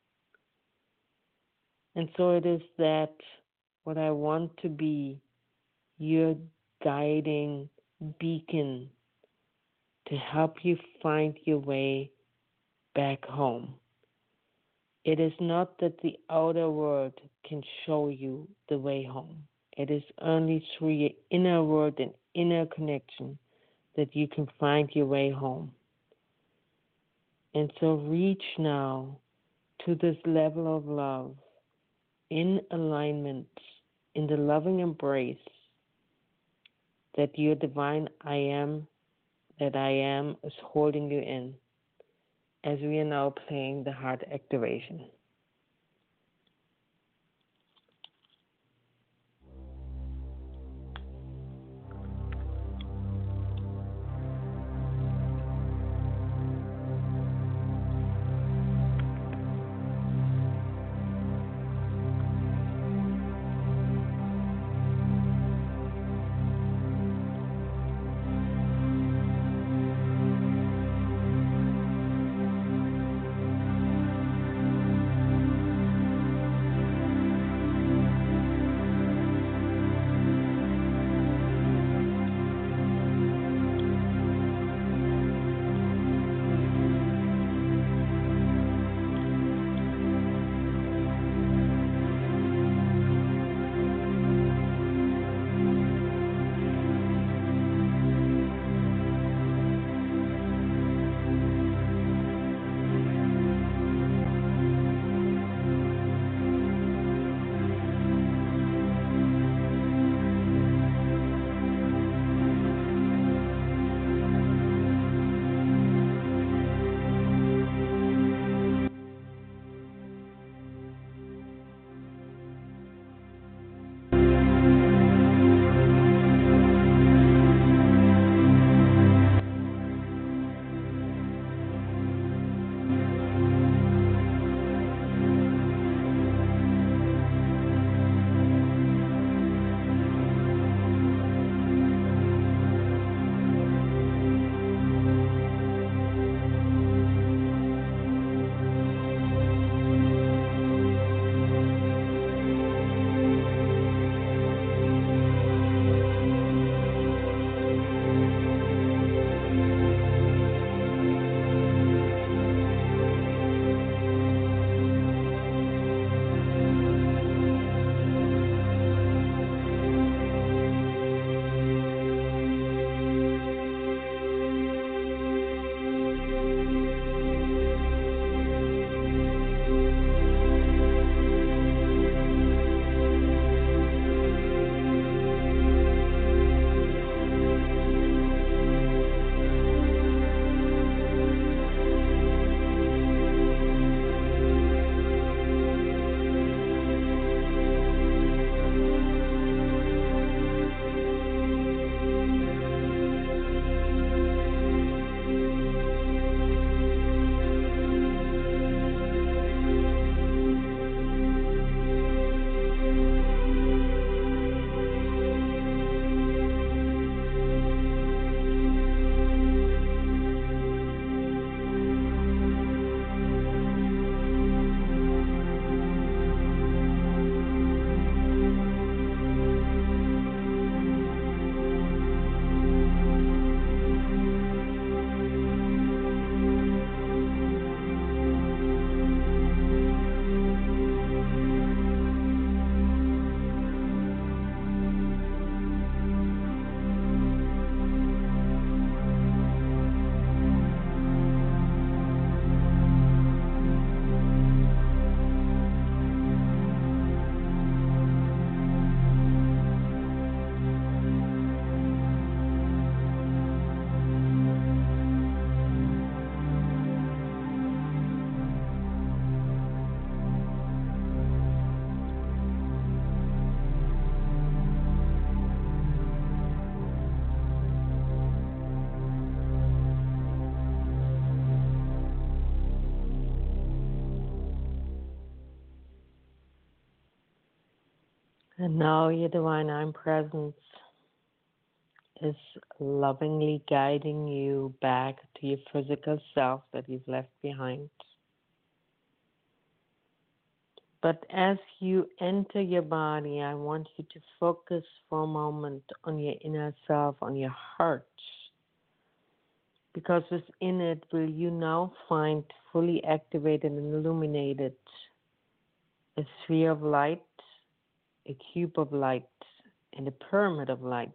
And so it is that what I want to be your guiding beacon to help you find your way back home. It is not that the outer world can show you the way home. It is only through your inner world and inner connection that you can find your way home. And so reach now to this level of love in alignment, in the loving embrace that your divine I Am, that I Am, is holding you in as we are now playing the heart activation. And now your divine I'm presence is lovingly guiding you back to your physical self that you've left behind. But as you enter your body, I want you to focus for a moment on your inner self, on your heart. Because within it will you now find fully activated and illuminated a sphere of light, a cube of light, and a pyramid of light.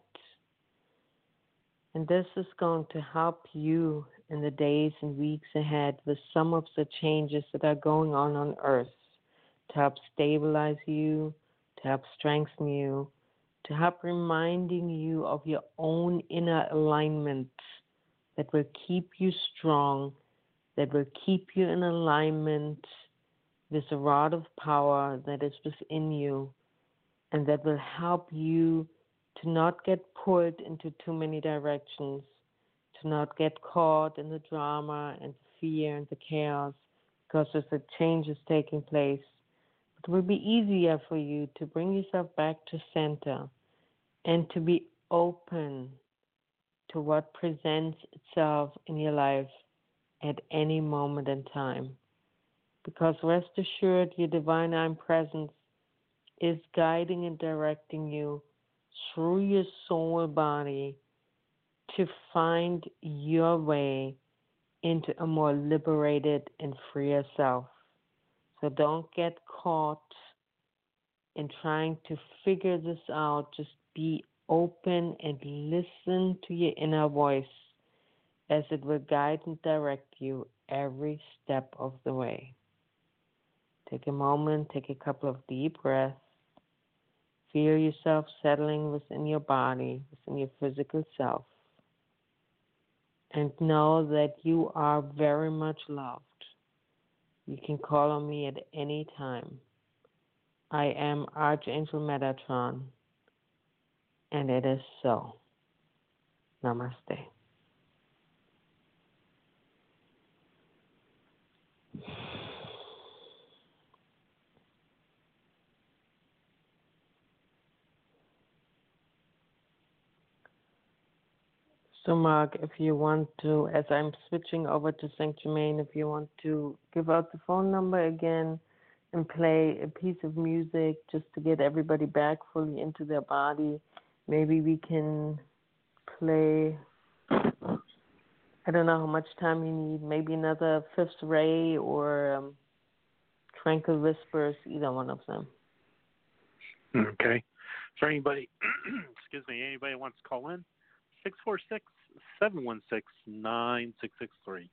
And this is going to help you in the days and weeks ahead with some of the changes that are going on Earth to help stabilize you, to help strengthen you, to help reminding you of your own inner alignment that will keep you strong, that will keep you in alignment with the rod of power that is within you, and that will help you to not get pulled into too many directions, to not get caught in the drama and the fear and the chaos, because there's a change is taking place. It will be easier for you to bring yourself back to center and to be open to what presents itself in your life at any moment in time. Because rest assured, your divine I'm presence is guiding and directing you through your soul body to find your way into a more liberated and freer self. So don't get caught in trying to figure this out. Just be open and listen to your inner voice as it will guide and direct you every step of the way. Take a moment, take a couple of deep breaths. Feel yourself settling within your body, within your physical self. And know that you are very much loved. You can call on me at any time. I am Archangel Metatron, and it is so. Namaste. So, Mark, if you want to, as I'm switching over to Saint Germain, if you want to give out the phone number again and play a piece of music just to get everybody back fully into their body, maybe we can play, I don't know how much time you need, maybe another Fifth Ray or Tranquil Whispers, either one of them. Okay. For anybody, excuse me, anybody wants to call in, 646-716-9663.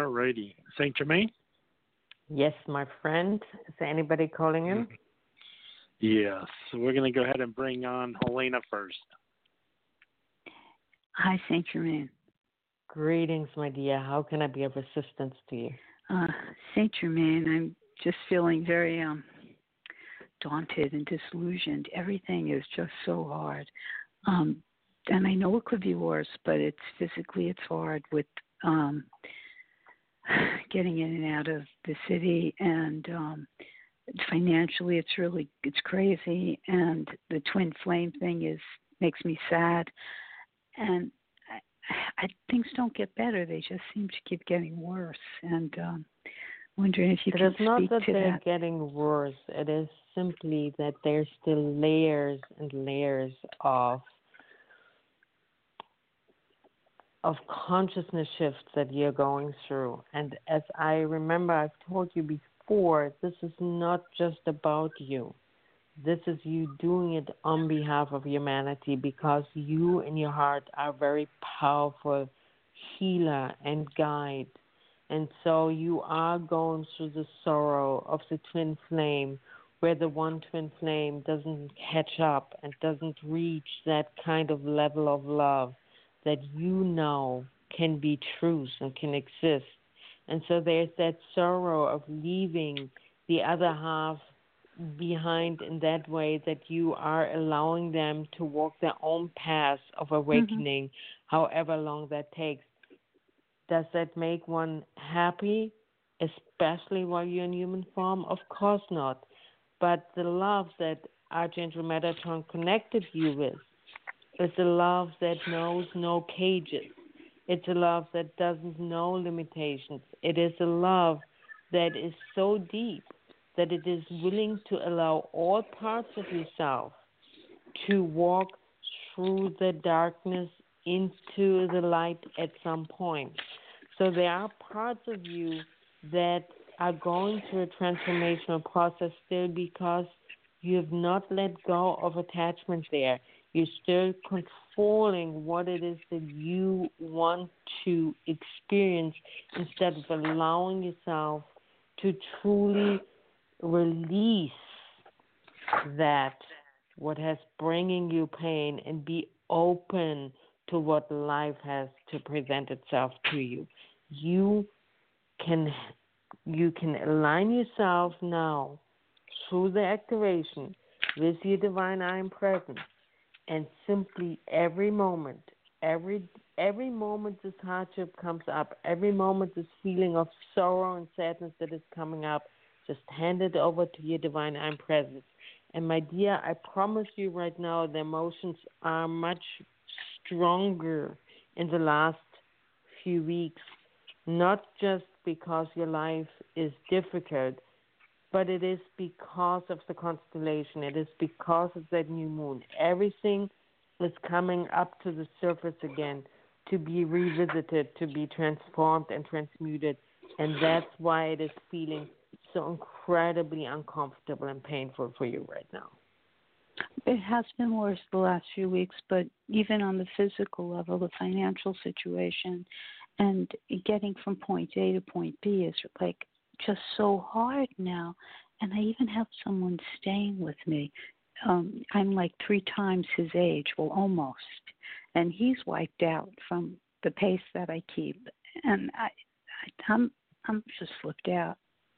All righty. Saint Germain? Yes, my friend. Is there anybody calling in? Yes. So we're going to go ahead and bring on Helena first. Hi, Saint Germain. Greetings, my dear. How can I be of assistance to you? Saint Germain, I'm just feeling very daunted and disillusioned. Everything is just so hard. And I know it could be worse, but it's hard with getting in and out of the city, and financially it's crazy, and the twin flame thing makes me sad, and things don't get better. They just seem to keep getting worse, and wondering if you can speak to that. It is not that they're getting worse. It is simply that there's still layers and layers of consciousness shifts that you're going through. And as I remember, I've told you before, this is not just about you. This is you doing it on behalf of humanity, because you in your heart are a very powerful healer and guide. And so you are going through the sorrow of the twin flame, where the one twin flame doesn't catch up and doesn't reach that kind of level of love that you know can be truth and can exist. And so there's that sorrow of leaving the other half behind in that way, that you are allowing them to walk their own path of awakening, however long that takes. Does that make one happy, especially while you're in human form? Of course not. But the love that Archangel Metatron connected you with, it's a love that knows no cages. It's a love that doesn't know limitations. It is a love that is so deep that it is willing to allow all parts of yourself to walk through the darkness into the light at some point. So there are parts of you that are going through a transformational process still, because you have not let go of attachment there. You're still controlling what it is that you want to experience, instead of allowing yourself to truly release that, what has bringing you pain, and be open to what life has to present itself to you. You can align yourself now through the activation with your divine I am presence, and simply every moment this hardship comes up, every moment this feeling of sorrow and sadness that is coming up, just hand it over to your divine I am presence. And my dear, I promise you right now, the emotions are much stronger in the last few weeks, not just because your life is difficult, but it is because of the constellation. It is because of that new moon. Everything is coming up to the surface again to be revisited, to be transformed and transmuted. And that's why it is feeling so incredibly uncomfortable and painful for you right now. It has been worse the last few weeks, but even on the physical level, the financial situation and getting from point A to point B is like just so hard now. And I even have someone staying with me. I'm like 3 times his age, well, almost. And he's wiped out from the pace that I keep. And I'm just flipped out.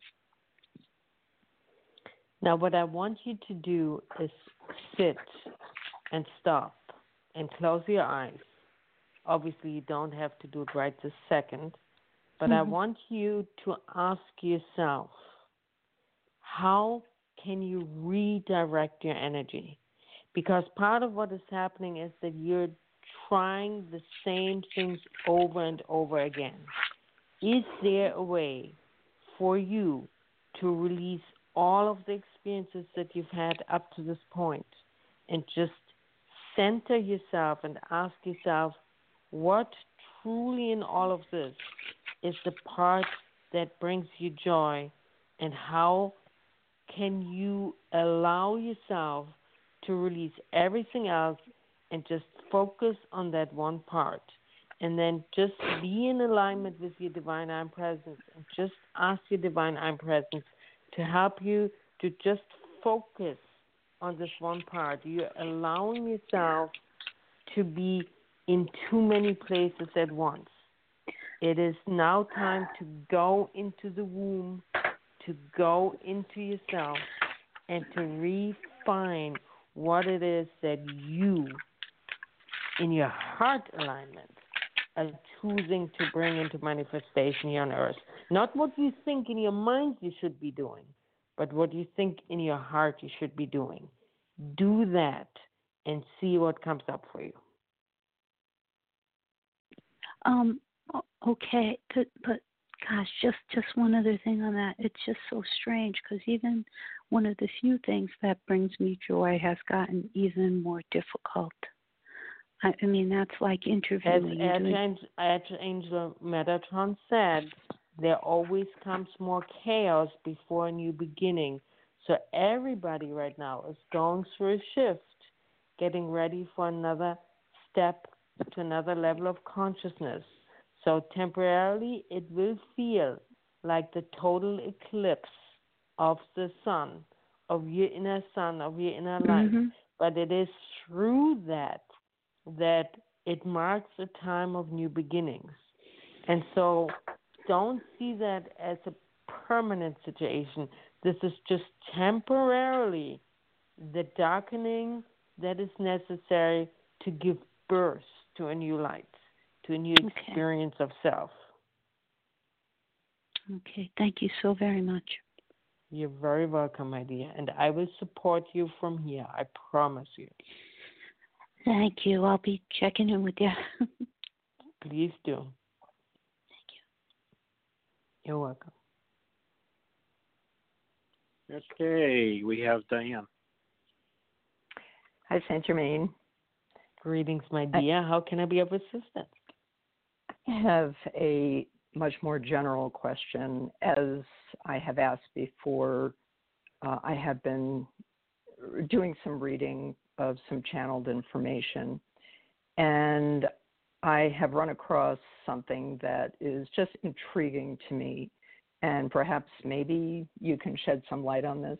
Now, what I want you to do is sit and stop and close your eyes. Obviously, you don't have to do it right this second, but I want you to ask yourself, how can you redirect your energy? Because part of what is happening is that you're trying the same things over and over again. Is there a way for you to release all of the experiences that you've had up to this point and just center yourself and ask yourself, what truly in all of this is the part that brings you joy, and how can you allow yourself to release everything else and just focus on that one part? and then just be in alignment with your divine I'm presence and just ask your divine I'm presence to help you to just focus on this one part. You're allowing yourself to be in too many places at once. It is now time to go into the womb, to go into yourself, and to refine what it is that you, in your heart alignment, are choosing to bring into manifestation here on earth. Not what you think in your mind you should be doing, but what you think in your heart you should be doing. Do that and see what comes up for you. Okay, but gosh, just one other thing on that. It's just so strange because even one of the few things that brings me joy has gotten even more difficult. I mean, that's like interviewing. As Archangel Metatron said, there always comes more chaos before a new beginning. So everybody right now is going through a shift, getting ready for another step to another level of consciousness. So temporarily, it will feel like the total eclipse of the sun, of your inner sun, of your inner light. Mm-hmm. But it is through that it marks a time of new beginnings. And so don't see that as a permanent situation. This is just temporarily the darkening that is necessary to give birth to a new light, to a new experience of self. Okay, thank you so very much. You're very welcome, my dear. And I will support you from here. I promise you. Thank you. I'll be checking in with you. Please do. Thank you. You're welcome. Okay, we have Diane. Hi, Saint Germain. Greetings, my dear. How can I be of assistance? I have a much more general question. As I have asked before, I have been doing some reading of some channeled information, and I have run across something that is just intriguing to me, and perhaps maybe you can shed some light on this.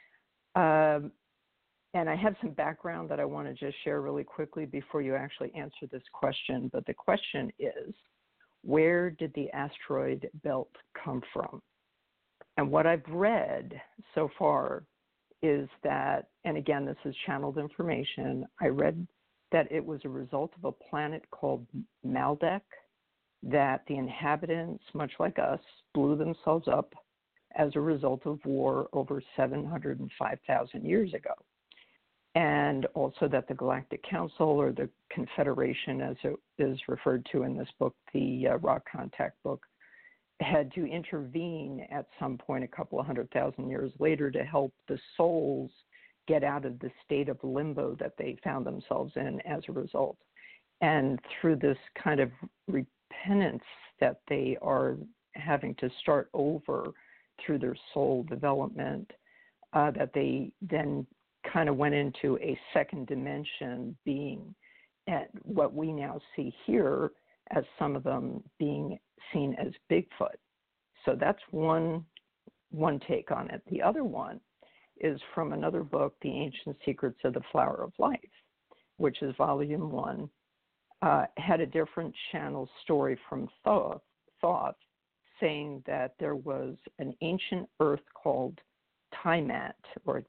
And I have some background that I want to just share really quickly before you actually answer this question. But the question is, where did the asteroid belt come from? And what I've read so far is that, and again, this is channeled information, I read that it was a result of a planet called Maldek, that the inhabitants, much like us, blew themselves up as a result of war over 705,000 years ago. And also that the Galactic Council, or the Confederation as it is referred to in this book, the Rock Contact book, had to intervene at some point a couple of 100,000 years later to help the souls get out of the state of limbo that they found themselves in as a result. And through this kind of repentance that they are having to start over through their soul development, that they then kind of went into a second dimension being, at what we now see here as some of them being seen as Bigfoot. So that's one take on it. The other one is from another book, The Ancient Secrets of the Flower of Life, which is volume 1, had a different channel story from Thoth, saying that there was an ancient earth called Tiamat, or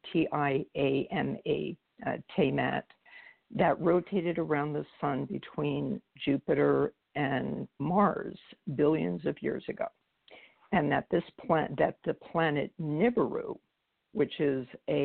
Tiama, Tiamat, that rotated around the sun between Jupiter and Mars billions of years ago, and that the planet Nibiru, which is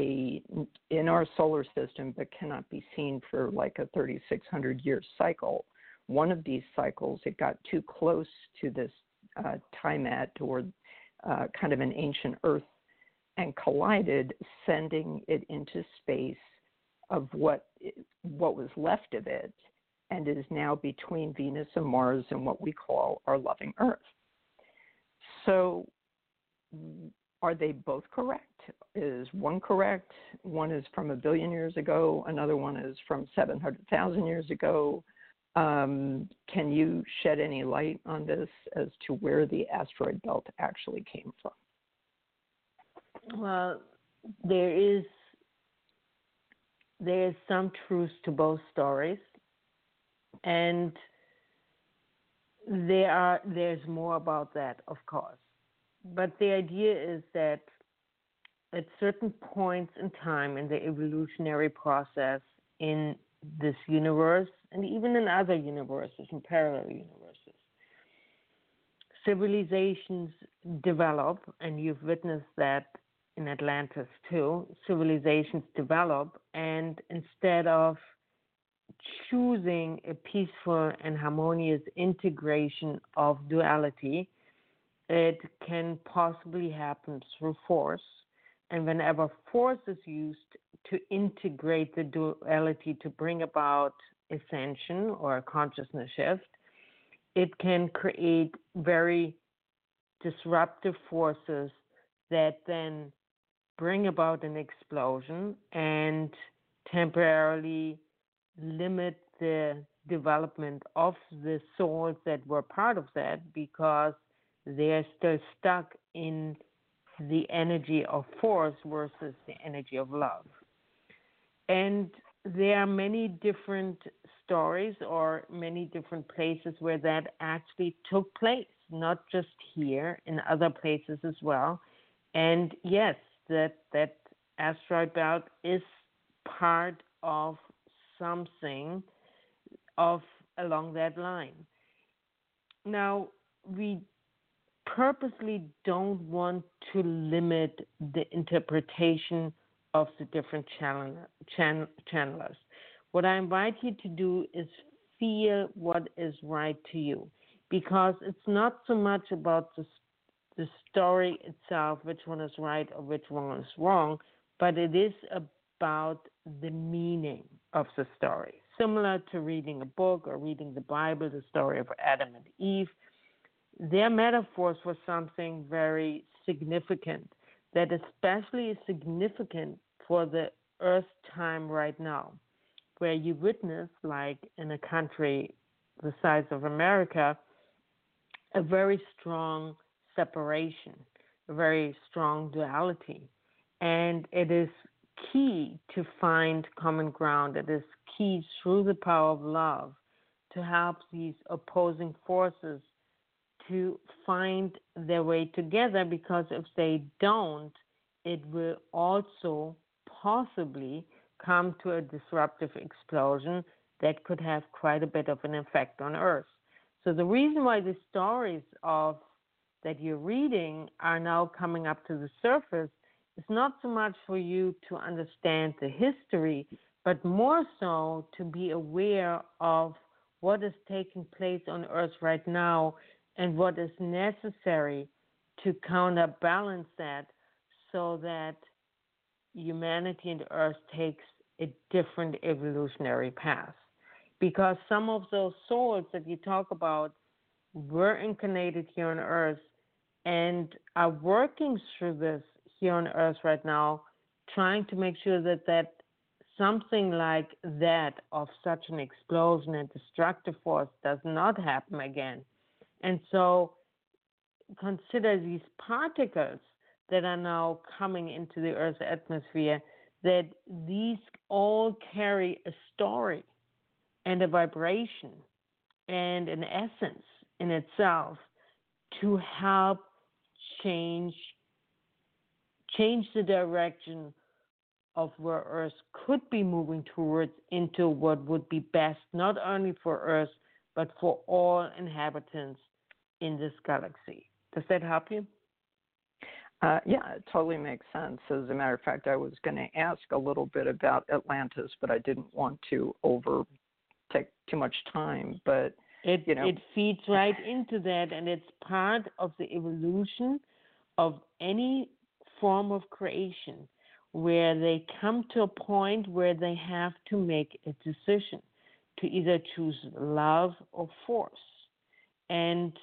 in our solar system but cannot be seen for like a 3,600 year cycle. One of these cycles, it got too close to this Tiamat, or kind of an ancient Earth, and collided, sending it into space of what was left of it, and is now between Venus and Mars and what we call our loving Earth. So are they both correct? Is one correct? One is from 1 billion years ago, another one is from 700,000 years ago. Can you shed any light on this as to where the asteroid belt actually came from? Well, there is some truth to both stories, and there's more about that, of course. But the idea is that at certain points in time in the evolutionary process in this universe, and even in other universes, in parallel universes, civilizations develop, and you've witnessed that in Atlantis too. Civilizations develop, and instead of choosing a peaceful and harmonious integration of duality, it can possibly happen through force. And whenever force is used to integrate the duality to bring about ascension or a consciousness shift, it can create very disruptive forces that then bring about an explosion and temporarily limit the development of the souls that were part of that, because they're still stuck in the energy of force versus the energy of love. And there are many different stories or many different places where that actually took place, not just here, in other places as well. And yes, that asteroid belt is part of something along that line. Now, we purposely don't want to limit the interpretation of the different channelers. What I invite you to do is feel what is right to you, because it's not so much about the story itself, which one is right or which one is wrong, but it is about the meaning of the story. Similar to reading a book or reading the Bible, the story of Adam and Eve, their metaphors were something very significant, that especially is significant for the Earth time right now, where you witness, like in a country the size of America, a very strong separation, a very strong duality. And it is key to find common ground. It is key through the power of love to help these opposing forces to find their way together, because if they don't, it will also possibly come to a disruptive explosion that could have quite a bit of an effect on Earth. So the reason why the stories that you're reading are now coming up to the surface is not so much for you to understand the history, but more so to be aware of what is taking place on Earth right now and what is necessary to counterbalance that, so that humanity and Earth takes a different evolutionary path. Because some of those souls that you talk about were incarnated here on Earth and are working through this here on Earth right now, trying to make sure that something like that, of such an explosion and destructive force, does not happen again. And so consider these particles that are now coming into the Earth's atmosphere, that these all carry a story and a vibration and an essence in itself to help change the direction of where Earth could be moving towards, into what would be best, not only for Earth, but for all inhabitants in this galaxy. Does that help you? Yeah, it totally makes sense. As a matter of fact, I was going to ask a little bit about Atlantis, but I didn't want to take too much time. But it feeds right into that, and it's part of the evolution of any form of creation, where they come to a point where they have to make a decision to either choose love or force. And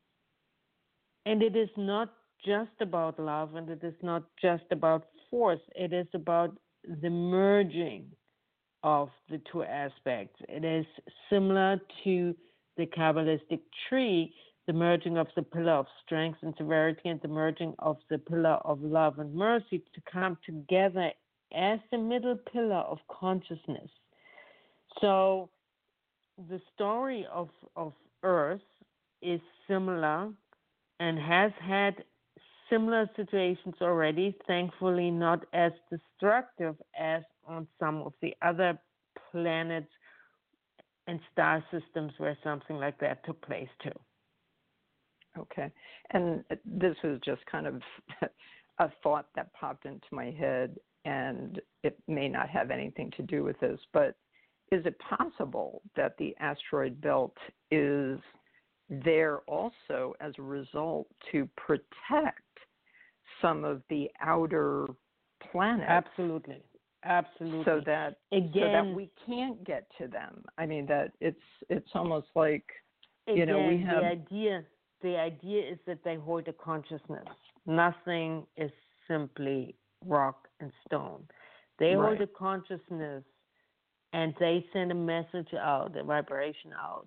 it is not just about love, and it is not just about force. It is about the merging of the two aspects. It is similar to the Kabbalistic tree, the merging of the pillar of strength and severity and the merging of the pillar of love and mercy to come together as the middle pillar of consciousness. So the story of Earth is similar and has had similar situations already, thankfully not as destructive as on some of the other planets and star systems where something like that took place too. Okay. And this was just kind of a thought that popped into my head, and it may not have anything to do with this, but is it possible that the asteroid belt is there also as a result to protect some of the outer planets? Absolutely. So that we can't get to them. I mean, that it's almost like, we have the idea is that they hold a consciousness. Nothing is simply rock and stone. They hold a consciousness, and they send a message out, a vibration out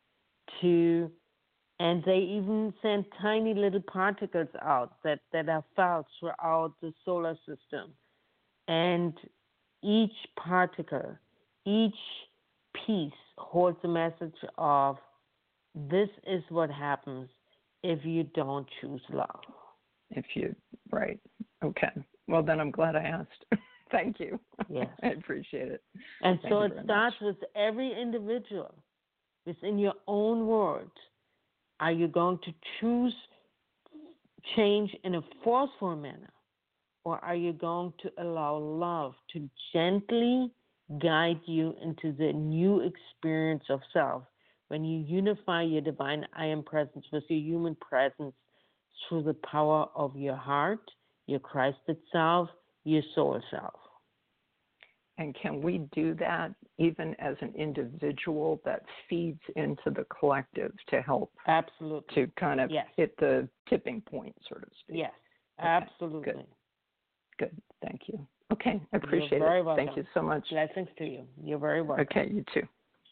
and they even send tiny little particles out that are felt throughout the solar system. And each particle, each piece holds a message of, this is what happens if you don't choose love. Right. Okay. Well, then I'm glad I asked. Thank you. Yes. I appreciate it. And Thank so you it very starts much. with every individual within your own world. Are you going to choose change in a forceful manner? Or are you going to allow love to gently guide you into the new experience of self when you unify your divine I am presence with your human presence through the power of your heart, your Christed self, your soul self? And can we do that even as an individual that feeds into the collective to help? Absolutely. To kind of hit the tipping point, so to speak? Yes, okay. Absolutely. Good. Thank you. Okay, I appreciate You're very welcome. Thank you so much. Blessings to you. You're very welcome. Okay, you too.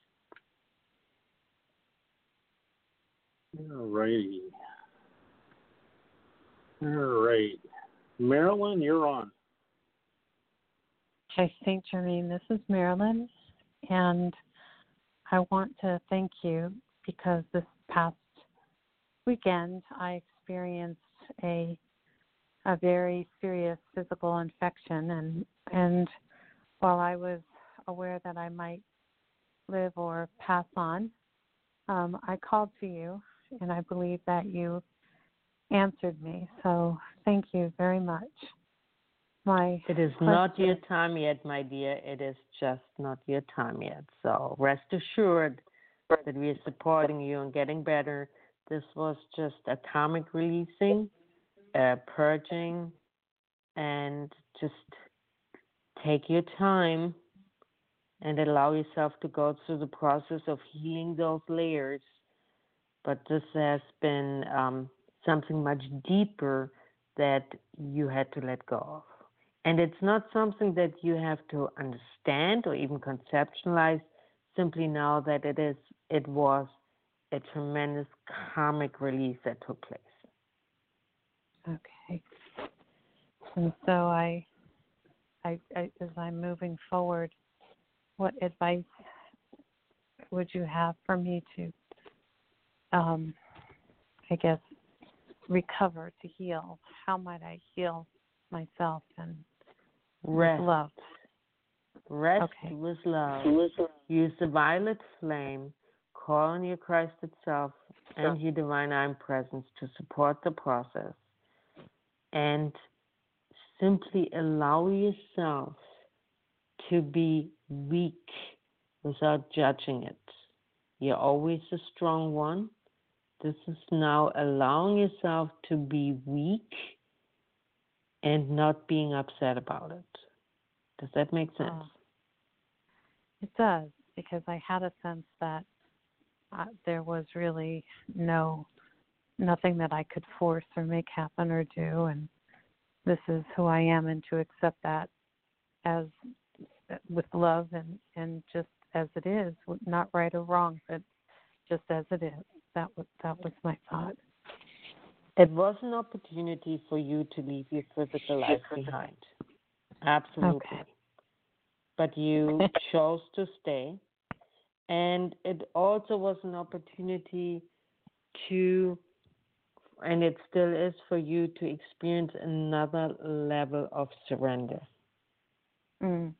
All righty. All right. Marilyn, you're on. Hi, St. Germain. This is Marilyn, and I want to thank you because this past weekend I experienced a very serious physical infection, and while I was aware that I might live or pass on, I called to you, and I believe that you answered me. So thank you very much. It is not your time yet, my dear. It is just not your time yet. So rest assured that we are supporting you and getting better. This was just a karmic releasing, purging, and just take your time and allow yourself to go through the process of healing those layers. But this has been something much deeper that you had to let go of. And it's not something that you have to understand or even conceptualize. Simply know that it was a tremendous karmic release that took place. Okay. And so I as I'm moving forward, what advice would you have for me to, recover, to heal? How might I heal myself and rest? Love. Rest with love. Use the violet flame. Call on your Christ itself and your divine I am presence to support the process. And simply allow yourself to be weak without judging it. You're always a strong one. This is now allowing yourself to be weak and not being upset about it. Does that make sense? It does, because I had a sense that there was really nothing that I could force or make happen or do, and this is who I am, and to accept that as with love and just as it is, not right or wrong, but just as it is. That was my thought. It was an opportunity for you to leave your physical life behind. Absolutely. Okay. But you chose to stay. And it also was an opportunity to, and it still is for you to experience another level of surrender. Mm.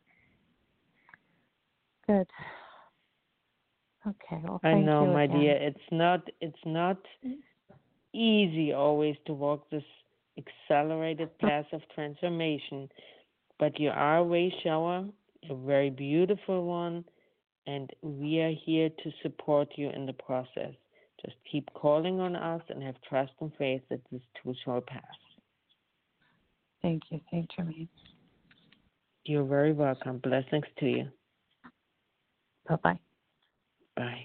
Good. Okay. Well, I thank know, you my again. dear, it's not easy always to walk this accelerated path of transformation, but you are a way shower, a very beautiful one, and we are here to support you in the process. Just keep calling on us and have trust and faith that this too shall pass. Thank you, Saint Germain. You're very welcome. Blessings to you. Bye-bye. Bye.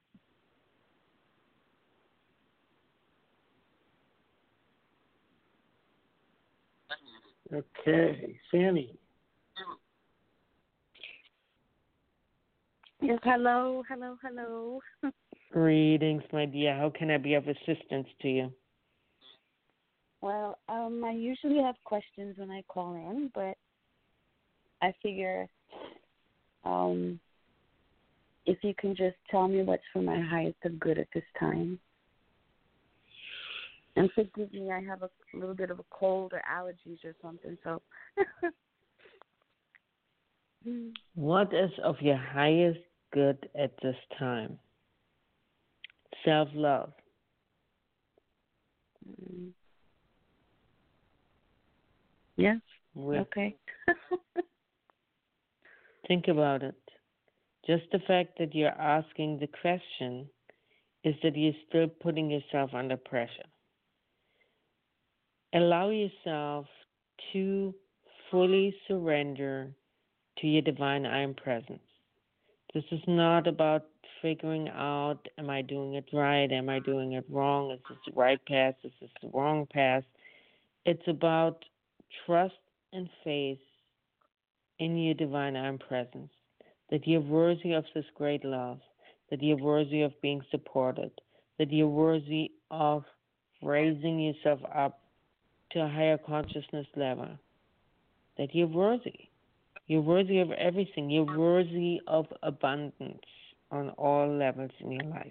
Okay, Sammy. Yes, hello. Greetings, my dear. How can I be of assistance to you? Well, I usually have questions when I call in, but I figure if you can just tell me what's for my highest of good at this time. And forgive me, I have a little bit of a cold or allergies or something, so. What is of your highest good at this time? Self-love. Yes. Okay. Think about it. Just the fact that you're asking the question is that you're still putting yourself under pressure. Allow yourself to fully surrender to your divine I am presence. This is not about figuring out, am I doing it right? Am I doing it wrong? Is this the right path? Is this the wrong path? It's about trust and faith in your divine I am presence, that you're worthy of this great love, that you're worthy of being supported, that you're worthy of raising yourself up to a higher consciousness level, that you're worthy. You're worthy of everything. You're worthy of abundance on all levels in your life.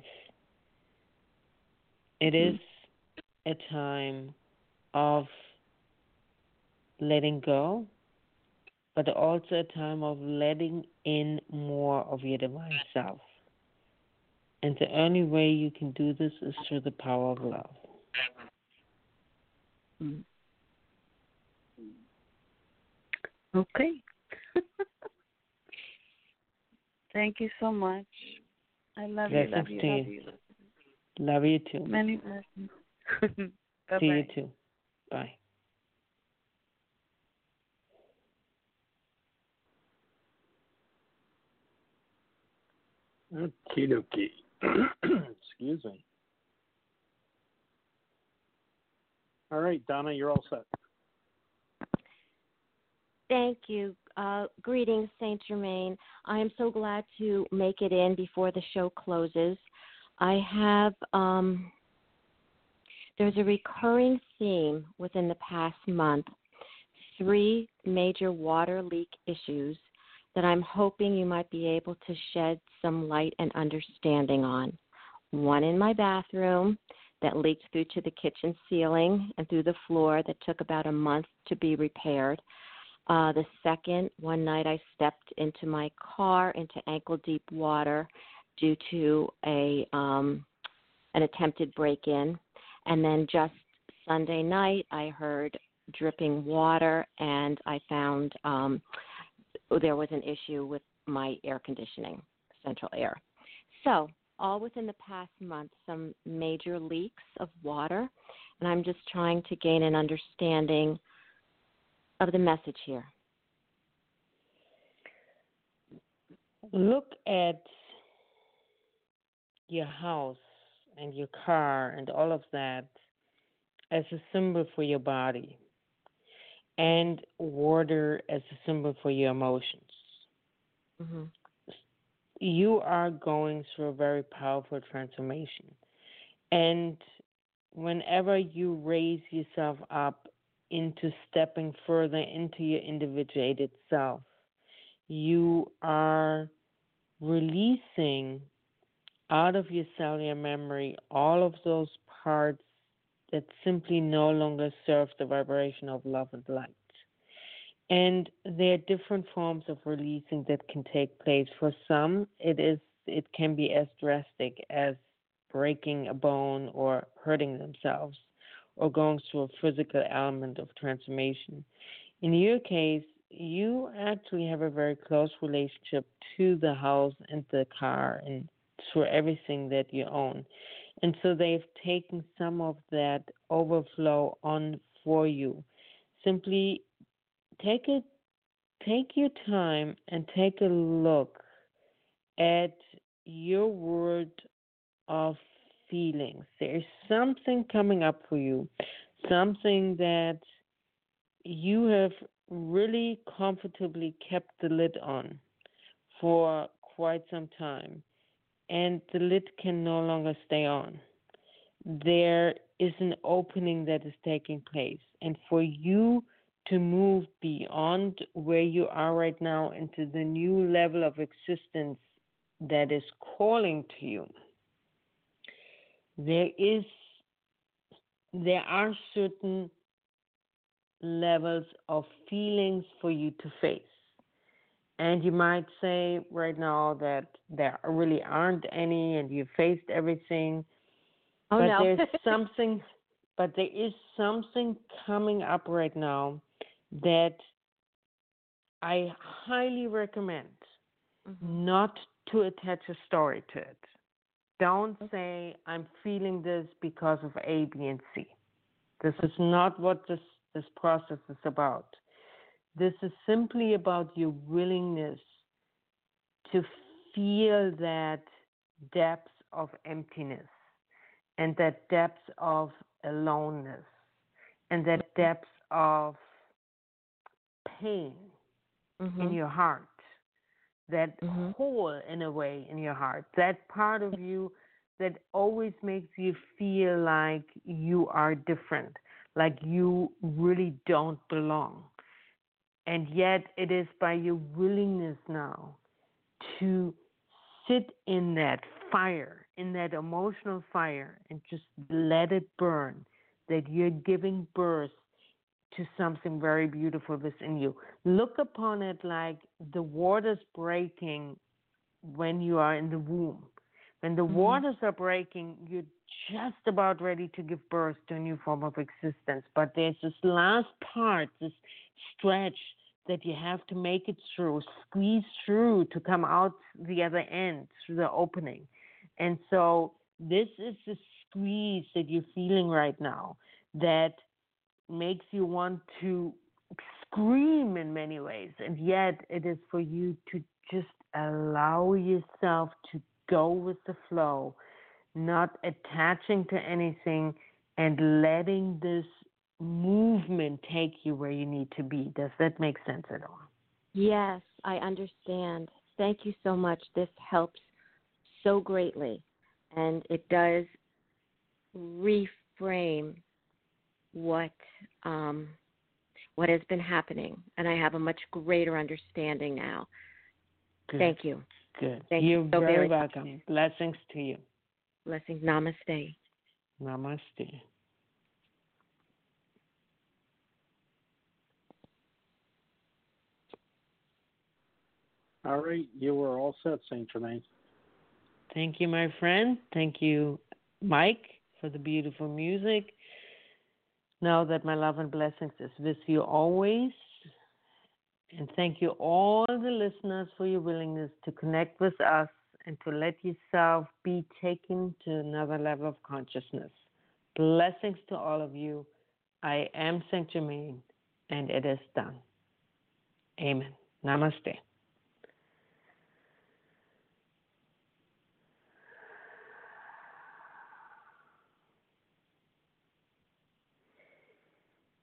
It is a time of letting go, but also a time of letting in more of your divine self. And the only way you can do this is through the power of love. Okay. Thank you so much. I love you. Blessings to you. Love you too. Many blessings. Bye-bye. See you too. Bye. Okie dokie. Excuse me. All right, Donna, you're all set. Thank you. Greetings, Saint Germain. I am so glad to make it in before the show closes. I have, there's a recurring theme within the past month, 3 major water leak issues that I'm hoping you might be able to shed some light and understanding on. One in my bathroom that leaked through to the kitchen ceiling and through the floor that took about a month to be repaired. The second, one night I stepped into my car into ankle-deep water due to an attempted break-in. And then just Sunday night, I heard dripping water, and I found there was an issue with my air conditioning, central air. So all within the past month, some major leaks of water, and I'm just trying to gain an understanding of the message here. Look at your house and your car and all of that as a symbol for your body, and water as a symbol for your emotions. Mhm. You are going through a very powerful transformation. And whenever you raise yourself up into stepping further into your individuated self, you are releasing out of your cellular memory all of those parts that simply no longer serve the vibration of love and light. And there are different forms of releasing that can take place. For some, it can be as drastic as breaking a bone or hurting themselves or going through a physical element of transformation. In your case, you actually have a very close relationship to the house and the car and through everything that you own. And so they've taken some of that overflow on for you. Simply take your time and take a look at your world of feelings. There's something coming up for you, something that you have really comfortably kept the lid on for quite some time, and the lid can no longer stay on. There is an opening that is taking place, and for you to move beyond where you are right now into the new level of existence that is calling to you, there are certain levels of feelings for you to face. And you might say right now that there really aren't any and you faced everything. Oh, but no. there is something coming up right now that I highly recommend not to attach a story to it. Don't say, I'm feeling this because of A, B, and C. This is not what this process is about. This is simply about your willingness to feel that depth of emptiness and that depth of aloneness and that depth of pain in your heart, that hole in a way in your heart, that part of you that always makes you feel like you are different, like you really don't belong. And yet it is by your willingness now to sit in that fire, in that emotional fire, and just let it burn, that you're giving birth to something very beautiful within you. Look upon it like the waters breaking when you are in the womb. When the waters are breaking, you're just about ready to give birth to a new form of existence. But there's this last part, this stretch that you have to make it through, squeeze through to come out the other end, through the opening. And so this is the squeeze that you're feeling right now that makes you want to scream in many ways. And yet it is for you to just allow yourself to go with the flow, not attaching to anything and letting this movement take you where you need to be. Does that make sense at all? Yes, I understand. Thank you so much. This helps so greatly, and it does reframe what has been happening, and I have a much greater understanding now. Good. Thank you. Good. Thank You're you so very very welcome. much. Blessings to you. Blessings. Namaste. Namaste. All right, you were all set, St. Germain. Thank you, my friend. Thank you, Mike, for the beautiful music. Know that my love and blessings is with you always. And thank you all the listeners for your willingness to connect with us and to let yourself be taken to another level of consciousness. Blessings to all of you. I am St. Germain, and it is done. Amen. Namaste.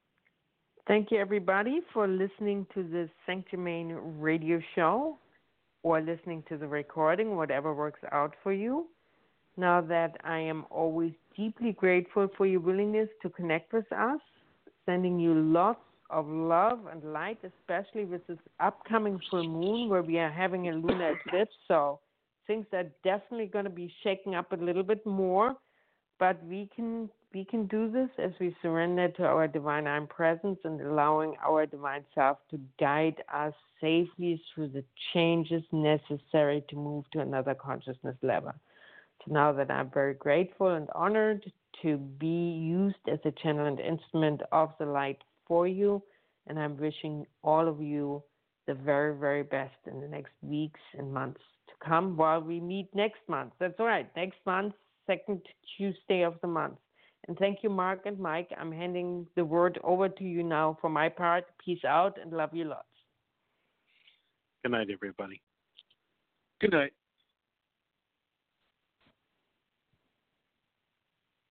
Thank you, everybody, for listening to the St. Germain radio show. or listening to the recording, whatever works out for you. Know that I am always deeply grateful for your willingness to connect with us, sending you lots of love and light, especially with this upcoming full moon where we are having a lunar eclipse. So things are definitely going to be shaking up a little bit more, but we can do this as we surrender to our divine I'm presence and allowing our divine self to guide us safely through the changes necessary to move to another consciousness level. So now that I'm very grateful and honored to be used as a channel and instrument of the light for you, and I'm wishing all of you the very, very best in the next weeks and months to come while we meet next month. That's right, next month, second Tuesday of the month. And thank you, Mark and Mike. I'm handing the word over to you now for my part. Peace out and love you lots. Good night, everybody. Good night.